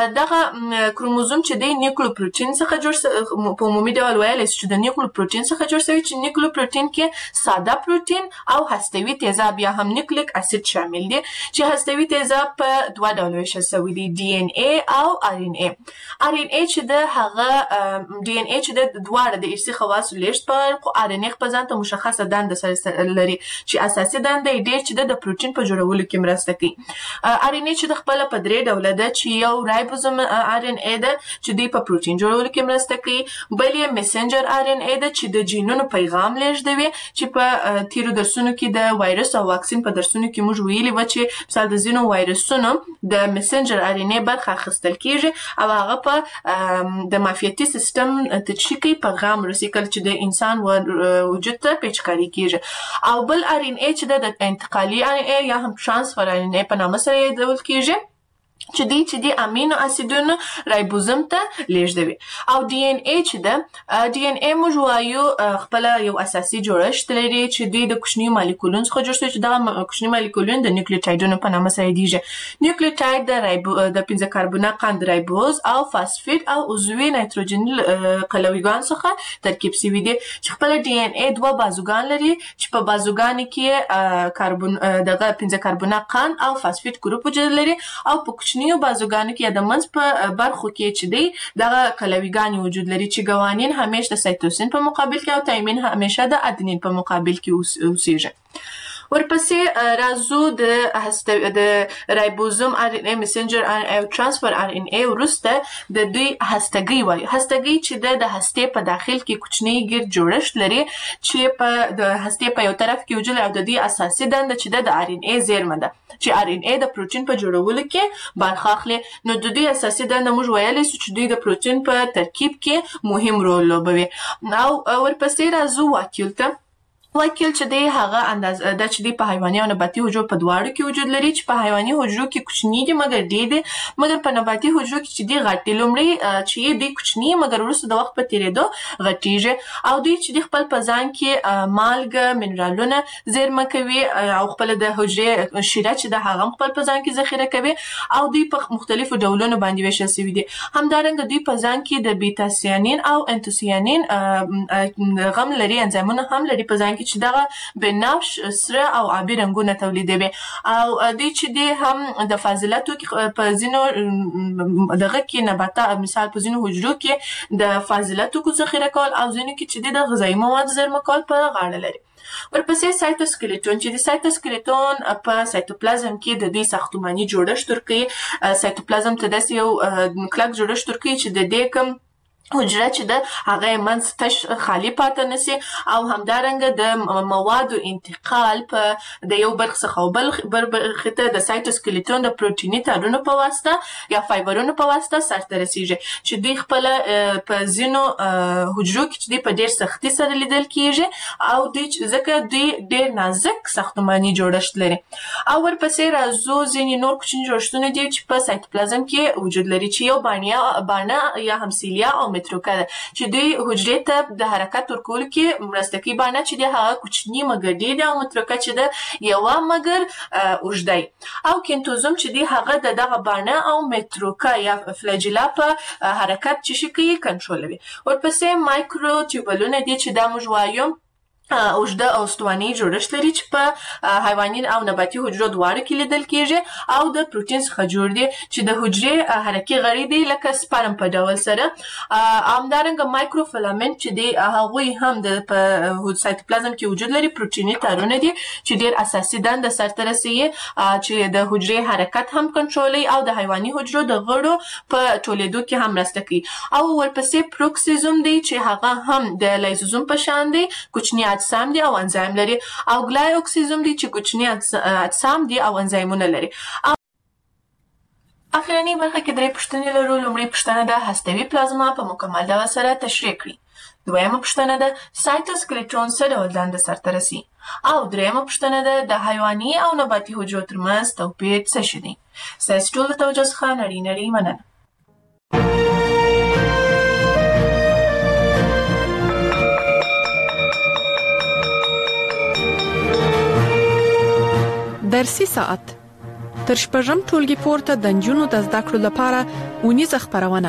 دغه کروموزوم چې دی نیوکلیوپروتین څخه جوړ په عمومي ډول ویل چې د نیوکلیوپروتین څخه جوړ شوی چې نیوکلیوپروتین کې ساده پروتین او هستوي تیزاب یا هم نیوکلیک اسید شامل دي چې هستوي تیزاب په دوه ډول ویشل شوی دي ډي ان اي او ار ان اي ار ان اي چې د هغه ډي ان اي چې د دواړه د ارثي خواصو لېږد په ار ان اي په ځان ته مشخصه دنده سره لري چې اساسي دنده یې ډېر چې د پروتین په جوړولو کې مرسته کوي ار ان اي چې د خپل په درې ډوله ده چې یو رایبوزوم ار ان اي ده چې د په پروتین جوړولو کې مرسته کوي بل یې میسنجر ار ان اي ده چې د جینونو پیغام لېږدوي چې په تیرو درسونو کې د وایرس او واکسین په درسونو کې موږ ویلي و چې مثال د ځینو وایرسونو د میسنجر ار ان اي برخه اخیستل کیږي او هغه په د معافیتي سیستم تشکیل پیغام رسي کله چې د انسان وجود ته پیچکاري کیږي او بل ار ان اي چې د انتقالي ار ان اي یا هم ترانسفر ار ان اي په نامه سره یادول کیږي چې دی چې د امینو اسیدونو رایبوزوم ته لېږدوي او ډي ان اي چې ده ډي ان اي موږ وایو خپل یو اساسي جوړښت لري چې دوی د کوچنیو مالیکولونو څخه جوړ شوي چې دغه کوچني مالیکولونه د نیوکلیوټایډونو په نامه سره یادېږي نیوکلیوټایډ د رایبو د پنځه کاربونه قند رایبوز او فاسفید او عضوي نایتروجني قلویګان څخه ترکیب شوي دي چې خپل ډي ان اي دوه بازوګان لري چې په بازوګانو کې کاربون دغه پنځه کاربونه قند او فاسفید ګروپ وجود لري او په کوچنیو بازوګانو کې د منځ په برخو کې چې دی دغه قلویګان وجود لري چې ګوانین همیشه د سایتوسین په مقابل کې او تایمین همیشه د ادنین په مقابل کې اوسېږي ورپسې راځو د د رایبوزوم ار ان اي میسنجر ار ان اي او ترانسفر ار ان اي وروسته د دوی هستګي وایي هستګي چې د هستې په داخل کې کوچنی ګرد جوړښت لري چې په د هستې په یو طرف کې وجود او د دې اساسي دنده چې د ار ان اي زیرمه ده چې ار ان اي د پروتین په جوړولو کې برخه اخلي نو د دې اساسي دنده موږ ویلای شو چې دوی د پروتین په ترکیب کې مهم رول لوبوي او ورپسې راځو واکیول ته واکیل چې دی هغه اندازه د چې دی په حیواني او نباتي حجرو په دواړو کې وجود لري چې په حیواني حجرو کې کوچني دي مګر ډېر دي مګر په نباتي حجرو کې چې دی غټ دي لومړی چې دی کوچني مګر وروسته د وخت په تیریدو غټیږي او دوی چې دی خپل په ځان کې مالګه منرالونه زیرمه کوي او خپل د حجرې شیره چې د هغه خپل په ځان کې ذخیره کوي او دوی په مختلفو ډولونو باندې ویشل شوي دي همدارنګه دوی په ځان کې د بیتا سیانین او انتوسیانین غم لري انزایمونه هم لري په ځان کې کې چې دغه بنفش سره او آبي رنګونه تولیدوي او دوی چې دی هم د فاضلاتو کې په ځینو دغه کې نباتات مثال په ځینو حجرو کې د فاضلاتو کو ذخیره کول او ځینو کې چې دی د غذایي موادو زېرمه کول په غاړه لري. ورپسې سایتوسکلیټون چې د سایتوسکلیټون په سایتوپلازم کې د دې ساختماني جوړښت ورکوي. سایتوپلازم ته داسې یو کلک جوړښت ورکوي چې د دې کوم حجره چې ده هغه منځ تش خالی پاتې نشي او همدارنګه د موادو انتقال په د یو برخه څخه بل برخه ته د سایتوسکلیټون د پروتیني تارونو په واسطه یا فایبرونو په واسطه سرته رسیږي چې دوی خپل په ځینو حجرو کې چې په ډیر سختي سره لیدل کیږي او دوی ځکه دوی ډیر نازک ساختماني جوړښت لري. او ورپسې راځو ځینې نور کوچني جوړښتونه دي چې په سایتوپلازم کې وجود لري چې یو باڼه باڼه یا همسیلیا او متروکه ده چې دوی حجرې ته د حرکت ورکولو کې مرسته کوي. باڼه چې دی هغه کوچني مګر ډېر دی او متروکه چې ده یوه مګر اوږده وي او کینتوزوم چې دی هغه د دغه باڼه او متروکه یا فلاجیلا په حرکت چې شي کوي کنټرولوي. ورپسې مایکرو ټیوبلونه دي چې دا موږ وایو اوږده او استواني جوړښت لري چې په حیواني او نباتي حجرو دواړو کې لیدل کیږي او د پروتین څخه جوړ دي چې د حجرې حرکي غړي دي لکه سپرم په ډول سره. همدارنګه مایکروفیلامنټ چې دی هغوی هم د په سایتوپلازم کې وجود لري پروتیني تارونه دي چې ډیر اساسي دنده سرته رسوي چې د حجرې حرکت هم کنټرولوي او د حیواني حجرو د غړو په ټولېدو کې هم مرسته کوي. او ورپسې پروکسیزوم دی چې هغه هم د لایزوزوم په شان دی کوچني اجسام دي او انزایم لري او ګلایوکسیزوم دي چې کوچني اجسام دي او انزایمونه لري. اخرنی برخه کې درې پوښتنې لرو. لومړی پوښتنه ده هستوي پلازما په مکمل ډول سره تشریح کړئ. دویمه پوښتنه ده سایتوسکلیټون څه ډول دنده سرته رسي او دریمه پوښتنه ده د حیواني او نباتي حجرو ترمنځ توپیر څه شی دی. ستاسو ټولو ته توجه څخه نړۍ نړۍ مننه. درسي ساعت تر شپږم ټولګي پورته د نجونو د زده کړو لپاره اونیزه خبرونه.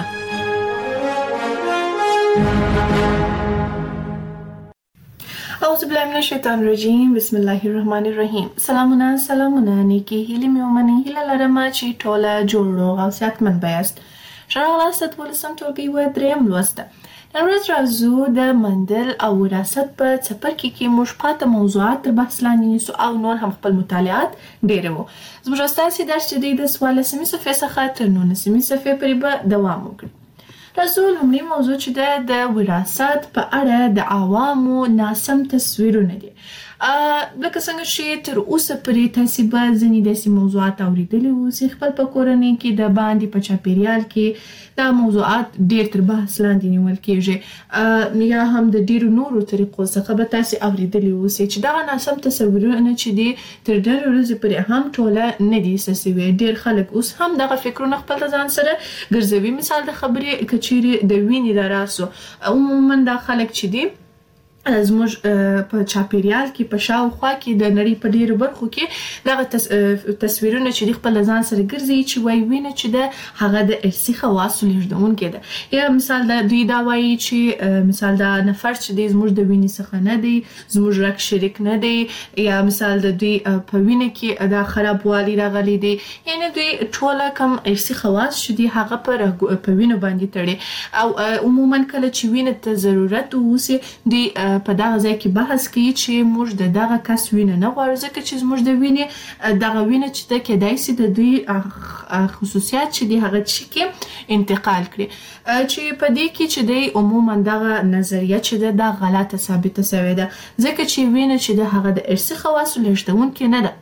اعوذ بالله من الشیطان الرجیم بسم الله الرحمن الرحیم. سلامونه سلامونه نیکی هیله مې ومنئ. هیله لرم چې ټوله جوړ او صحتمند بیاست. ښه راغلاست ولسم ټولګي و دریم لوسته. نن ورځ راځو د مندل او وراثت په څپرکي کې موږ پاته موضوعات تر بحث لاندې نیسو او نور هم خپل مطالعات ډېروو. زموږ ستاسې درس چې دی د څوارلسمې صفحې څخه تر نولسمې صفحې پورې به دوام وکړي. راځو لومړی موضوع چې ده د وراثت په اړه د عوامو ناسم تصویرونه دي. لکه څنګه چې تر اوسه پورې تاسې به ځینې داسې موضوعات اورېدلي اوسئ خپل په کورنۍ کې د باندې په چاپېریال کې دا موضوعات ډېر تر بحث لاندې نیول کېږي یا هم د ډېرو نورو طریقو څخه به تاسې اورېدلي اوسئ چې دغه ناسم تصورونه چې دي تر ډېرې ورځې پورې هم ټوله نه دي ایسته سوي. ډېر خلک اوس هم دغه فکرونه خپل ځان سره ګرځوي. مثال د خبرې که چیرې د وینې د راسو عموما دا خلک چې دي زموږ په چاپېریال کې په شاوخوا کې د نړۍ په ډېرو برخو کې دغه تصویرونه چې دوی خپل ځان سره ګرځوي چې وایي وینه چې ده هغه د ارثي خواصو لېږدونکې ده. یا مثال د دوی دا وایي چې مثال دا نفر چې دی زموږ د وینې څخه نه دی زموږ رګ شریک نه دی یا مثال د دوی په وینه کې دا خرابوالی راغلی دی. یعنې دوی ټوله کم ارثي خواص چې دي هغه په وینو باندې تړي او عموما کله چې وینې ته ضرورت واوسي دوی په دغه ځای کې بحث کوي چې موږ د دغه کس وینه نه غواړو ځکه چې زموږ د وینې دغه وینه چې ده کیدای شي د دوی خصوصیات چې دي هغه چې کې انتقال کړي چې په دې کې چې دی عموما دغه نظریه چې ده دا غلطه ثابته شوې ده ځکه چې وینه چې ده هغه د ارثي خواصو لېږدونکې نه ده.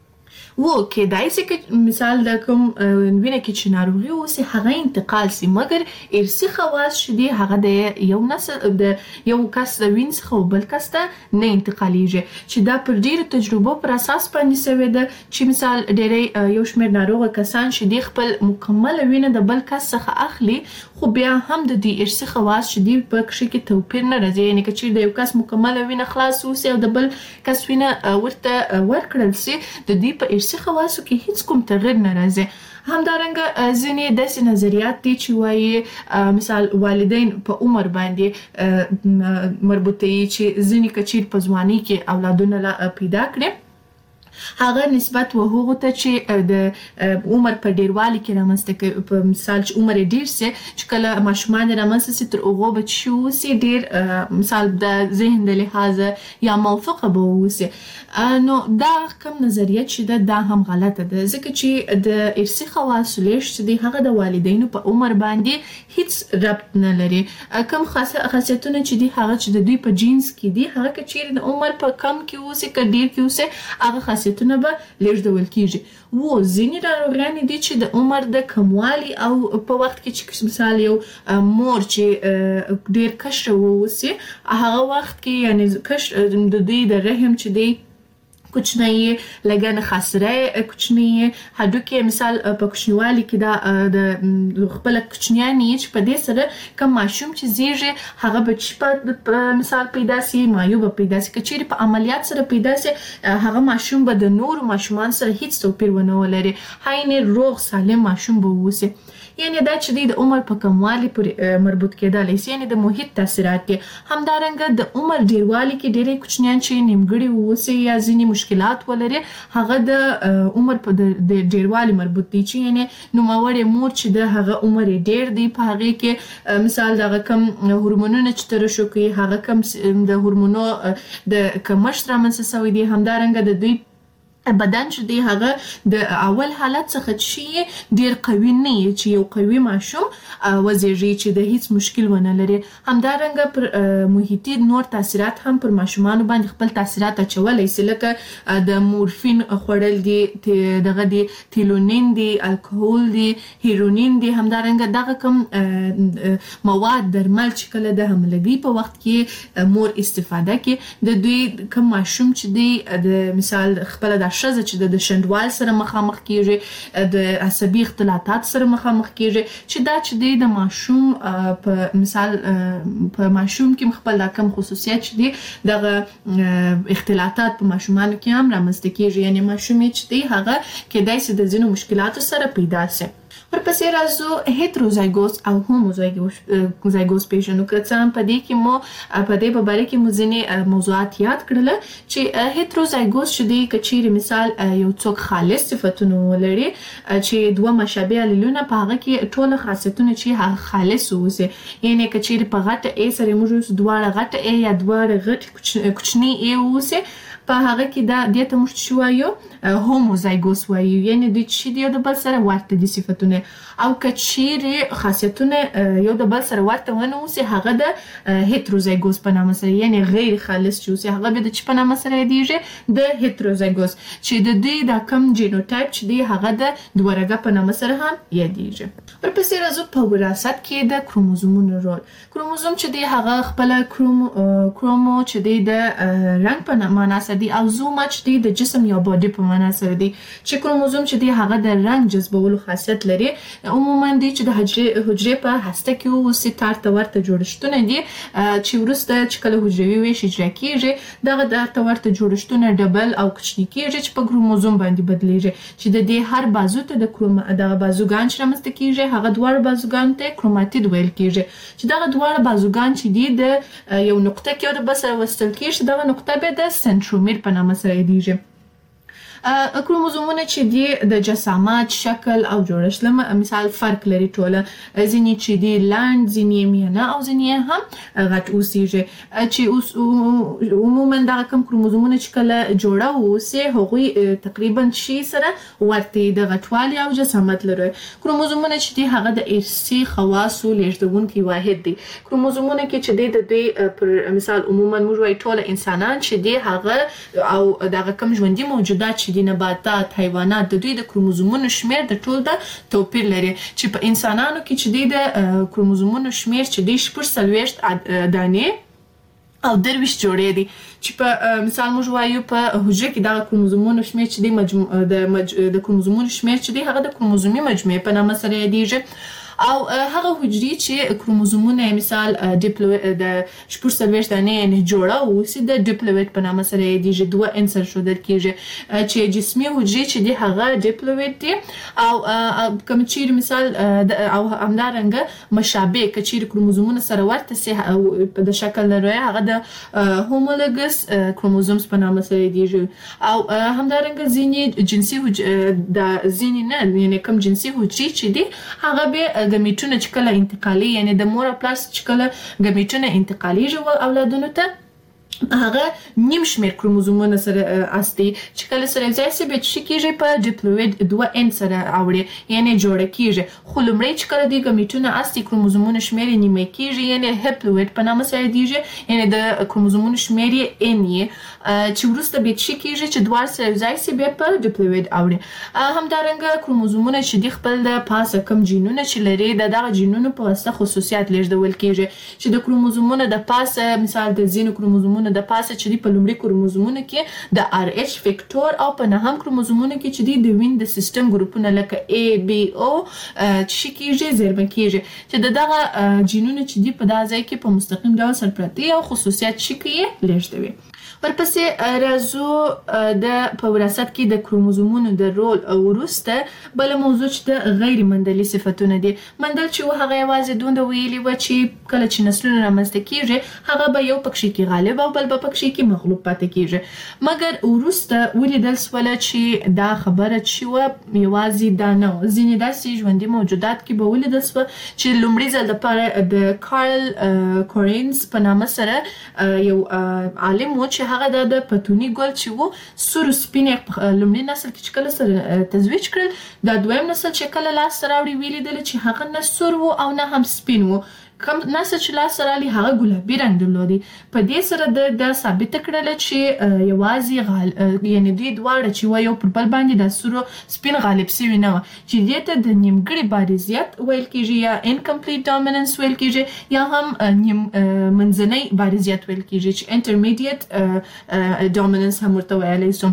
و کېدای شي که مثال د کوم وینه کې چې ناروغي اوسي هغه انتقال شي مګر ارثي خواص چې دي هغه د یو نسل د یو کس د وینې څخه بل کس ته نه انتقالیږي چې دا پر ډېرو تجربو پر اساس باندې شوې ده چې مثال ډېری یو شمېر ناروغه کسان چې دي خپل مکمله وینه د بل کس څخه اخلي خو بیا هم د دې ارثي خواص چې دي په کښې کې توپیر نه راځي. یعنې که چیرې د یو کس مکمله وینه خلاص اوسي او د بل کس وینه ورته ورکړل شي د دې په ارثي خواصو کې هیڅ کوم تغیر نه راځي. همدارنګه ځینې داسې نظریات دي چې وایي مثال والدین په عمر باندې مربوطه چې ځینې کچیر په ځواني کې اولادونه پیدا کړي هغه نسبت و هغه ته چې د عمر په ډیروالي کې رامنځته کوي په مثال چې عمر ډیر سي چې کله ماشومان رامنځته سي تر هغه بچو سي ډیر مثال د ذهن د لحاظ یا موافقه به وسی نو دا کوم نظریه چې دا هم غلطه ده ځکه چې د ارثي خواص لېش چې دی هغه د والدینو په عمر باندې هیڅ ربط نه لري کوم خاصیتونه چې دی هغه چې د دوی په جینز کې دی هغه چې د عمر په کم کې وسی ک ډیر کې وسی هغه خاصیتونه به لیږدول کیږي وو ځینې ناروغیانې دي چې د عمر د کموالي او په وخت کې چې مثال یو مور چې ډیر کشر ووسی هغه وخت کې یعنی کشر د دوی د رحم چې دی کوچنی لګن خاصره کوچنی هډوکي مثال په کوچنیوالي کې دا د خپل کوچنیانی چې په دې سره کوم ماشوم چې زیږي هغه بچ په مثال پیدا سي مایوب پیدا سي کچېری په عملیات سره پیدا سي هغه ماشوم به د نور ماشومان سره هیڅ توپیر ونه ولري هاینه روغ سالم ماشوم به وسی یعنی دا چې د عمر په کموالي پورې مربوط کېدلی سي یعنی د محیط تاثیرات کې همدارنګه د عمر ډیروالي کې ډېرې کوچنیان چې نیمګړي ووسی یا ځینې مشکلات ولري هغه د عمر په د ډیروالي مربوط دي چې یعنی نوموړی مور چې د هغه عمر ډیر دی په هغه کې مثال دغه کم هورمونونه چې ترشو کوي هغه کم د هورمونو د کمښت رامنځته شوی دی همدارنګه د دوی بدن چې دی هغه د اول حالت څخه چې ډیر قوي نه چې یو قوي ماشوم وزیږي چې د هیڅ مشکل ونه لري همدارنګه پر محیطي نور تاثیرات هم پر ماشومان باندې خپل تاثیرات اچولای شي لکه د مورفین خوړل دي دغه دي تیلونین دي الکوهول دي هیرونین دي همدارنګه دغه کوم مواد درمل چې کله د حملګي په وخت کې مور استفاده کوي د دوی کوم ماشوم چې دی د مثال خپل د شزه چې د شندوال سره مخامخ کیږي د عصبي اختلالات سره مخامخ کیږي چې دا چې د ماشوم په مثال په ماشوم کې خپل د کم خصوصیت چې دی دغه اختلالات په ماشومانو کې هم رامنځته کیږي یعنی ماشوم چې دی هغه کېدای شي د ځینو مشکلاتو سره پیدا شي ورپسې راځو هیتروزایګوس او هوموزایګوس پیژنو که څه هم په دې کې مو په دې په باره کې مو ځینې موضوعات یاد کړل چې هیتروزایګوس چې دی که چیرې مثال یو څوک خالص صفتونه ولري چې دوه مشابه الیلونه په هغه کې ټول خاصیتونه چې هغه خالص اوسي یعنی که چیرې په غټه ای سره موږ دواړه غټه ای یا دواړه غټ کوچنی ای اوسي په هغه کې دا د ته مشت شو وایو هوموزایګوس وایو یعنی د چې دی د بل سره ورته دي صفتونه او کچېری خاصیتونه یو د بل سره ورته ونه اوسي هغه د هیتروزایګوس په نامه سره یعنی غیر خالص چې اوسي هغه به د چ په نامه سره دیږي د هیتروزایګوس چې د دې د کم جینوټایپ چې دی هغه د دوهرګه په نامه سره هم یادېږي ورپسې راځو په وراثت کې د کروموزومونو رول کروموزوم چې دی هغه خپل کروم کرومو چې دی د رنګ په معنا سره دی او زوم چې دی د جسم یا باډي په معنا سره دی چې کروموزوم چې دی هغه د رنګ جذبولو خاصیت لري عموما دی چې د حجرې حجرې په هسته کې اوسي تارته ورته جوړښتونه دي چې ورسته چې کله حجروي ویش اجرا کیږي دغه د ورته جوړښتونه ډبل او کوچني کیږي چې په کروموزوم باندې بدلیږي چې د دې هر بازو ته د کروم دغه بازوګان چې رامنځته کیږي هغه دوه بازوګان ته کروماتید ویل کیږي چې دغه دوه بازوګان چې دي د یو نقطه کې د بسره وستل کیږي دغه نقطه به د سنترومیر په نامه سره دیږي کروموزومونه چې دی د جسامت شکل او جوړښت له مثال فرق لري ټوله ځینې چې دی لاند ځینې میانه او ځینې هم غټ اوسېږي چې اوس عموما دا کوم کروموزومونه چې کله جوړه اوسي هغوی تقریبا شي سره ورته د غټوالي او جسامت لري کروموزومونه چې دی هغه د ارثي خواصو لیږدونکي واحد دی کروموزومونه کې چې دی د دوی پر مثال عموما موږ وایو ټول انسانان چې دی هغه او دغه کوم ژوندي موجودات چې د نباتات حیوانات د دوی د کروموزومونو شمیر د ټول د توپیر لري چې په انسانانو کې چې د کروموزومونو شمیر چې د شپږ څلوېښت دانې او درویشت جوړې دي چې په مثال موږ وایو په حجره کې د کروموزومونو شمیر چې د مجموع د د کروموزومونو شمیر چې دی هغه د کروموزومي مجموعې په نامه سره یادېږي او هغه حجرې چې کروموزومونه مثال ډیپلوئډ د شپږ څلوېښت دانې نه جوړه اوسي د ډیپلوئډ په نامه سره یادېږي دوه عنصر ښودل کېږي چې جسمي حجرې چې دي هغه ډیپلوئډ دي او کوم چیرې مثال او همدارنګه مشابه که چیرې کروموزومونه سره ورته سي د شکل لري هغه د هومولوګس کروموزومز په نامه سره یادېږي او همدارنګه ځینې جنسي د ځینې نه یعنې کوم جنسي حجرې چې دي هغه به ګمیټونه چې کله انتقالي یعنې د مور او پلار چې کله ګمیټونه انتقالېږي اولادونو ته هغه نیم شمیر کروموزومونه سره استي چې کله سره ځای سي به چې کېږي په ډیپلوئډ دوه ان سره اوړي یعنی جوړ کېږي خو لمړی چې کله د ګمیټونه استي کروموزومونه شمیر نیمه کېږي یعنی هپلوئډ په نامه سره دیږي یعنی د کروموزومونو شمیر ان یې چې وروسته به چې کېږي چې دوه سره ځای سي به په ډیپلوئډ اوړي همدارنګه کروموزومونه چې د خپل د پاسه کم جینونه چې لري د دغه جینونو په واسطه خصوصیات لېږدول کېږي چې د کروموزومونو د پاسه مثال د ځینو کروموزومونو د پاسه چې په لومړي کروموزومونو کې د ار ایچ فیکټور او په نهم کروموزومونو کې چې د وین د سیستم ګروپونه لکه ای بی او چې کېږي زیرمه کېږي چې دغه جینونه چې دی په دغه ځای کې په مستقیم ډول سرپرتي او خصوصیات چې کې لېږدوي ورپسې راځو د په وراثت کې د کروموزومونو د رول او وروسته بل موضوع چې د غیر مندلي صفتونه دي مندل چې هغه یوازې دومره ویلي و چې کله چې نسلونه رامنځته کېږي هغه به یو پکې کې غالب او بل به پکې کې مغلوب پاتې کېږي مګر وروسته ولیدل سوله چې دا خبره چې و یوازې دا نه ځینې داسې ژوندي موجودات کې به ولیدل سوه چې لومړي ځل دپاره د کارل کورینز په نامه سره یو عالم و چې هغه د پتوني ګل چې وو سور سپین لومړي نسل کې چې کله سره تزویج کړل دا دویم نسل چې کله لاس راوړي ویلیدل چې هغه نه سور وو او نه هم سپین وو کوم نسل چې لاس رالی هغه ګلابي رنګ درلودي په دې سره د ثابت کړل چې یوازې غال یعنی دوی دواړه چې و یو پر بل باندې د سورو سپین غالب سوي نه چې دې ته د نیمګړي بارزیت ویل کېږي یا انکمپلیټ ډومیننس ویل کېږي یا هم نیم منځنۍ بارزیت ویل کېږي چې انټرمیډیټ ډومیننس هم ورته ویلی سو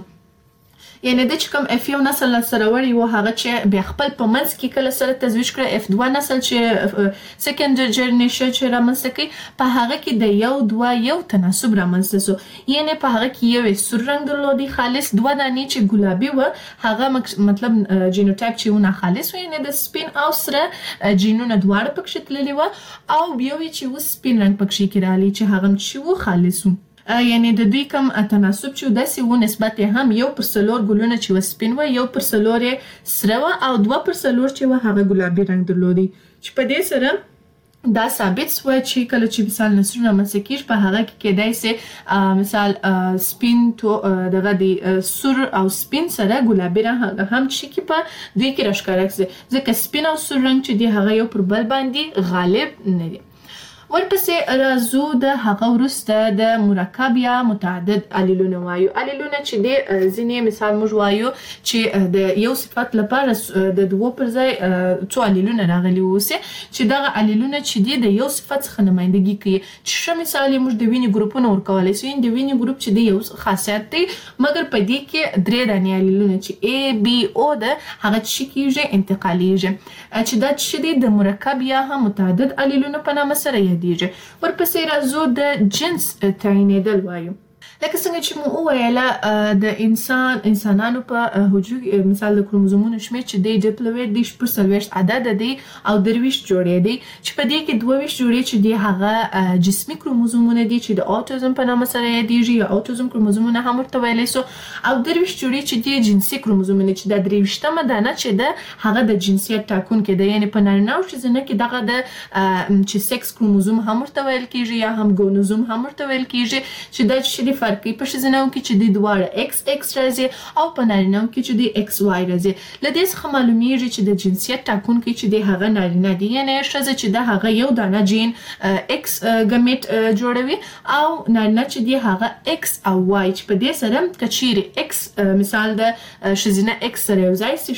یعنی د چې کوم اف یو نسل سره وړي و هغه چې بیا خپل په منځ کې کله سره تزویج کړ اف دوه نسل چې سیکنډ جنریشن چې رامنځته کوي په هغه کې د یو دوه یو تناسب رامنځته سو یعنی په هغه کې یو سور رنګ درلودي خالص دوه دانې چې ګلابي و هغه مطلب جینوټایپ چې ونه خالص و یعنی د سپین او سره جینونه دواړه پکې تللي و او بیا چې و سپین رنګ پکې کې رالی چې هغه چې و خالص و یعنی د دوی کوم تناسب چې داسې و نسبت هم یو پر څلور ګلونه چې و سپین و یو پر څلور سره و او دوه پر څلور چې و هغه ګلابي رنګ درلودي چې په دې سره دا ثابت سو چې کله چې مثال نسلونه رامنځته کېږي په هغه کې کېدای سي مثال سپین تو دغه د سور او سپین سره ګلابي رنګ هم چې کې په دوی کې راښکاره کړي ځکه سپین او سور رنګ چې دی هغه یو پر بل باندې غالب نه دي ورپسې راځو د هغه وروسته د مرکب یا متعدد الیلونه وایو الیلونه چې د ځینې مثال موږ وایو چې د یو صفت لپاره د دوه پر ځای څو الیلونه راغلي اوسي چې دغه الیلونه چې د یو صفت څخه نمائندګي کوي چې ښه مثال موږ د وینې ګروپونه ورکولی سو د وینې ګروپ چې د یو خاصیت دی مګر په دې کې درې دانې الیلونه چې ای بی او ده هغه چې کېږي انتقالیږي چې دا چې د مرکب یا هم متعدد الیلونه په نامه سره دیږي ورپسې راځو د جنس تعینېدل وایو لکه څنګه چې مو وویله د انسان انسانانو په حجرو مثال د کروموزومونو شمېر چې دی ډیپلوئډ دی شپږ څلوېښت عدده دی او درویشت جوړې دی چې په دې کې دوه ویشت جوړې چې دی هغه جسمي کروموزومونه دي چې د اوټیزم په نامه سره یادېږي یا اوټیزم کروموزومونه هم ورته ویلی سو او درویشت جوړې چې دی جنسي کروموزومونه چې دا درویشتمه دانه چې ده هغه د جنسیت ټاکونکی ده یعنې په نارینه او ښځینه کې دغه د چې سکس کروموزوم هم ورته ویل کېږي یا هم ګونوزوم هم ورته ویل کېږي چې دا چې دی فرق کوي په ښځینه کې چې دی دواړه ایکس ایکس راځي او په نارینه کې چې دی ایکس وای راځي له دې څخه معلومیږي چې د جنسیت ټاکونکی چې دی هغه نارینه دی یعنې ښځه چې ده هغه یو دانه جین ایکس ګمیټ جوړوي او نارینه چې دی هغه ایکس او وای چې په دې سره که چیرې ایکس مثال د ښځینه ایکس سره یو ځای سي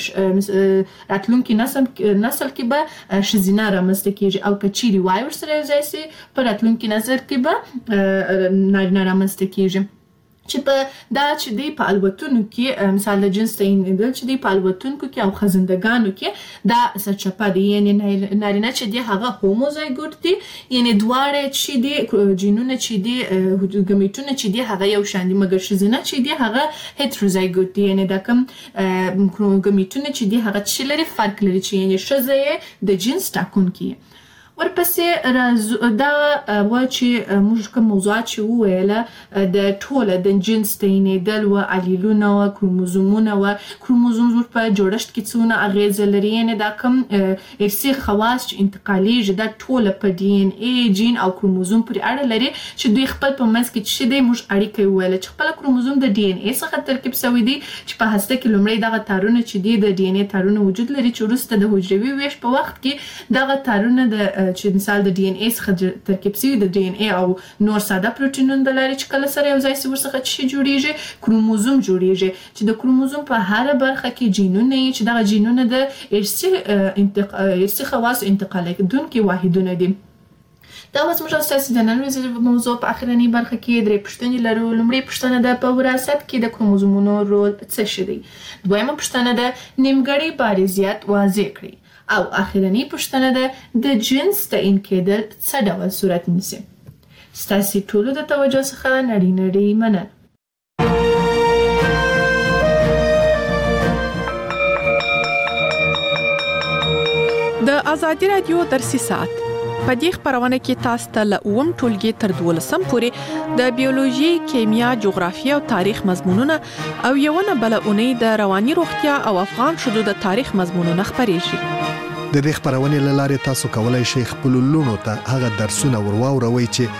راتلونکي نسل نسل کې به ښځینه رامنځته کېږي او که چیرې وای ورسره یو ځای سي په راتلونکي نسل کې به نارینه رامنځته کېږي چې په دا چې دی په الوتونو کې مثال د جنس تعین دل چې دی په الوتونکو کې او خزندګانو کې دا سرچپه دی یعنی نارینه چې دی هغه هوموزایګوټ دی یعنی دواړه چې دی جینونه چې دی ګمیټونه چې دی هغه یو شان دي مګر ښځینه چې دی هغه هټروزایګوټ دی یعنی دا کوم ګمیټونه چې دی هغه چې لري فرق لري چې یعنی ښځه د جنس ټاکونکي ورپسې دا و چې موږ کوم موضوعات چې وویله د ټوله د جنس تعینېدل و الیلونه و کروموزومونه و کروموزوم زموږ په جوړښت کې څونه اغیزه لري یعنی دا کوم ارثي خواص چې انتقالیږي دا ټوله په ډي ان اي جین او کروموزوم پورې اړه لري چې دوی خپل په منځ کې چې دی موږ اړیکه وویله چې خپل کروموزوم د ډي ان اي څخه ترکیب شوی دی چې په هسته کې لومړی دغه تارونه چې دی د ډي ان اي تارونه وجود لري چې وروسته د حجروي ویش په وخت کې دغه تارونه د چې مثال د ډي ان اي څخه ترکیب شوي د ډي ان اي او نور ساده پروتینونه د لارې چې کله سره یو ځای شي ورڅخه چې جوړیږي کروموزوم جوړیږي چې د کروموزوم په هر برخه کې جینونه یي چې دغه جینونه د ارثي انتقال ارثي خواص انتقالېدونکي واحدونه دي. دا اوس موږ تاسو د نن ورځې موضوع په اخرنۍ برخه کې درې پوښتنې لرو. لومړی پوښتنه ده په وراثت کې د کروموزومونو رول څه شی دی؟ دویمه پوښتنه ده نیمګړی بارزیت واضح کړئ او اخرنۍ پوښتنه ده د جنس تعین کېدل څه ډول صورت نیسي؟ ستاسو ټولو د توجه څخه نړۍ نړۍ مننه. د ازادي رادیو درسي ساعت په دې خبرونه کې تاسو ته له اووم ټولګي تر دولسم پورې د بیولوژي، کیمیا، جغرافیه او تاریخ مضمونونه او یو نه بل اونۍ د رواني روغتیا او افغان شذو د تاریخ مضمونونه خبرېږي. د دې خبرونې له لارې تاسو کولای شئ خپل لونو ته هغه درسونه ورواوروي چې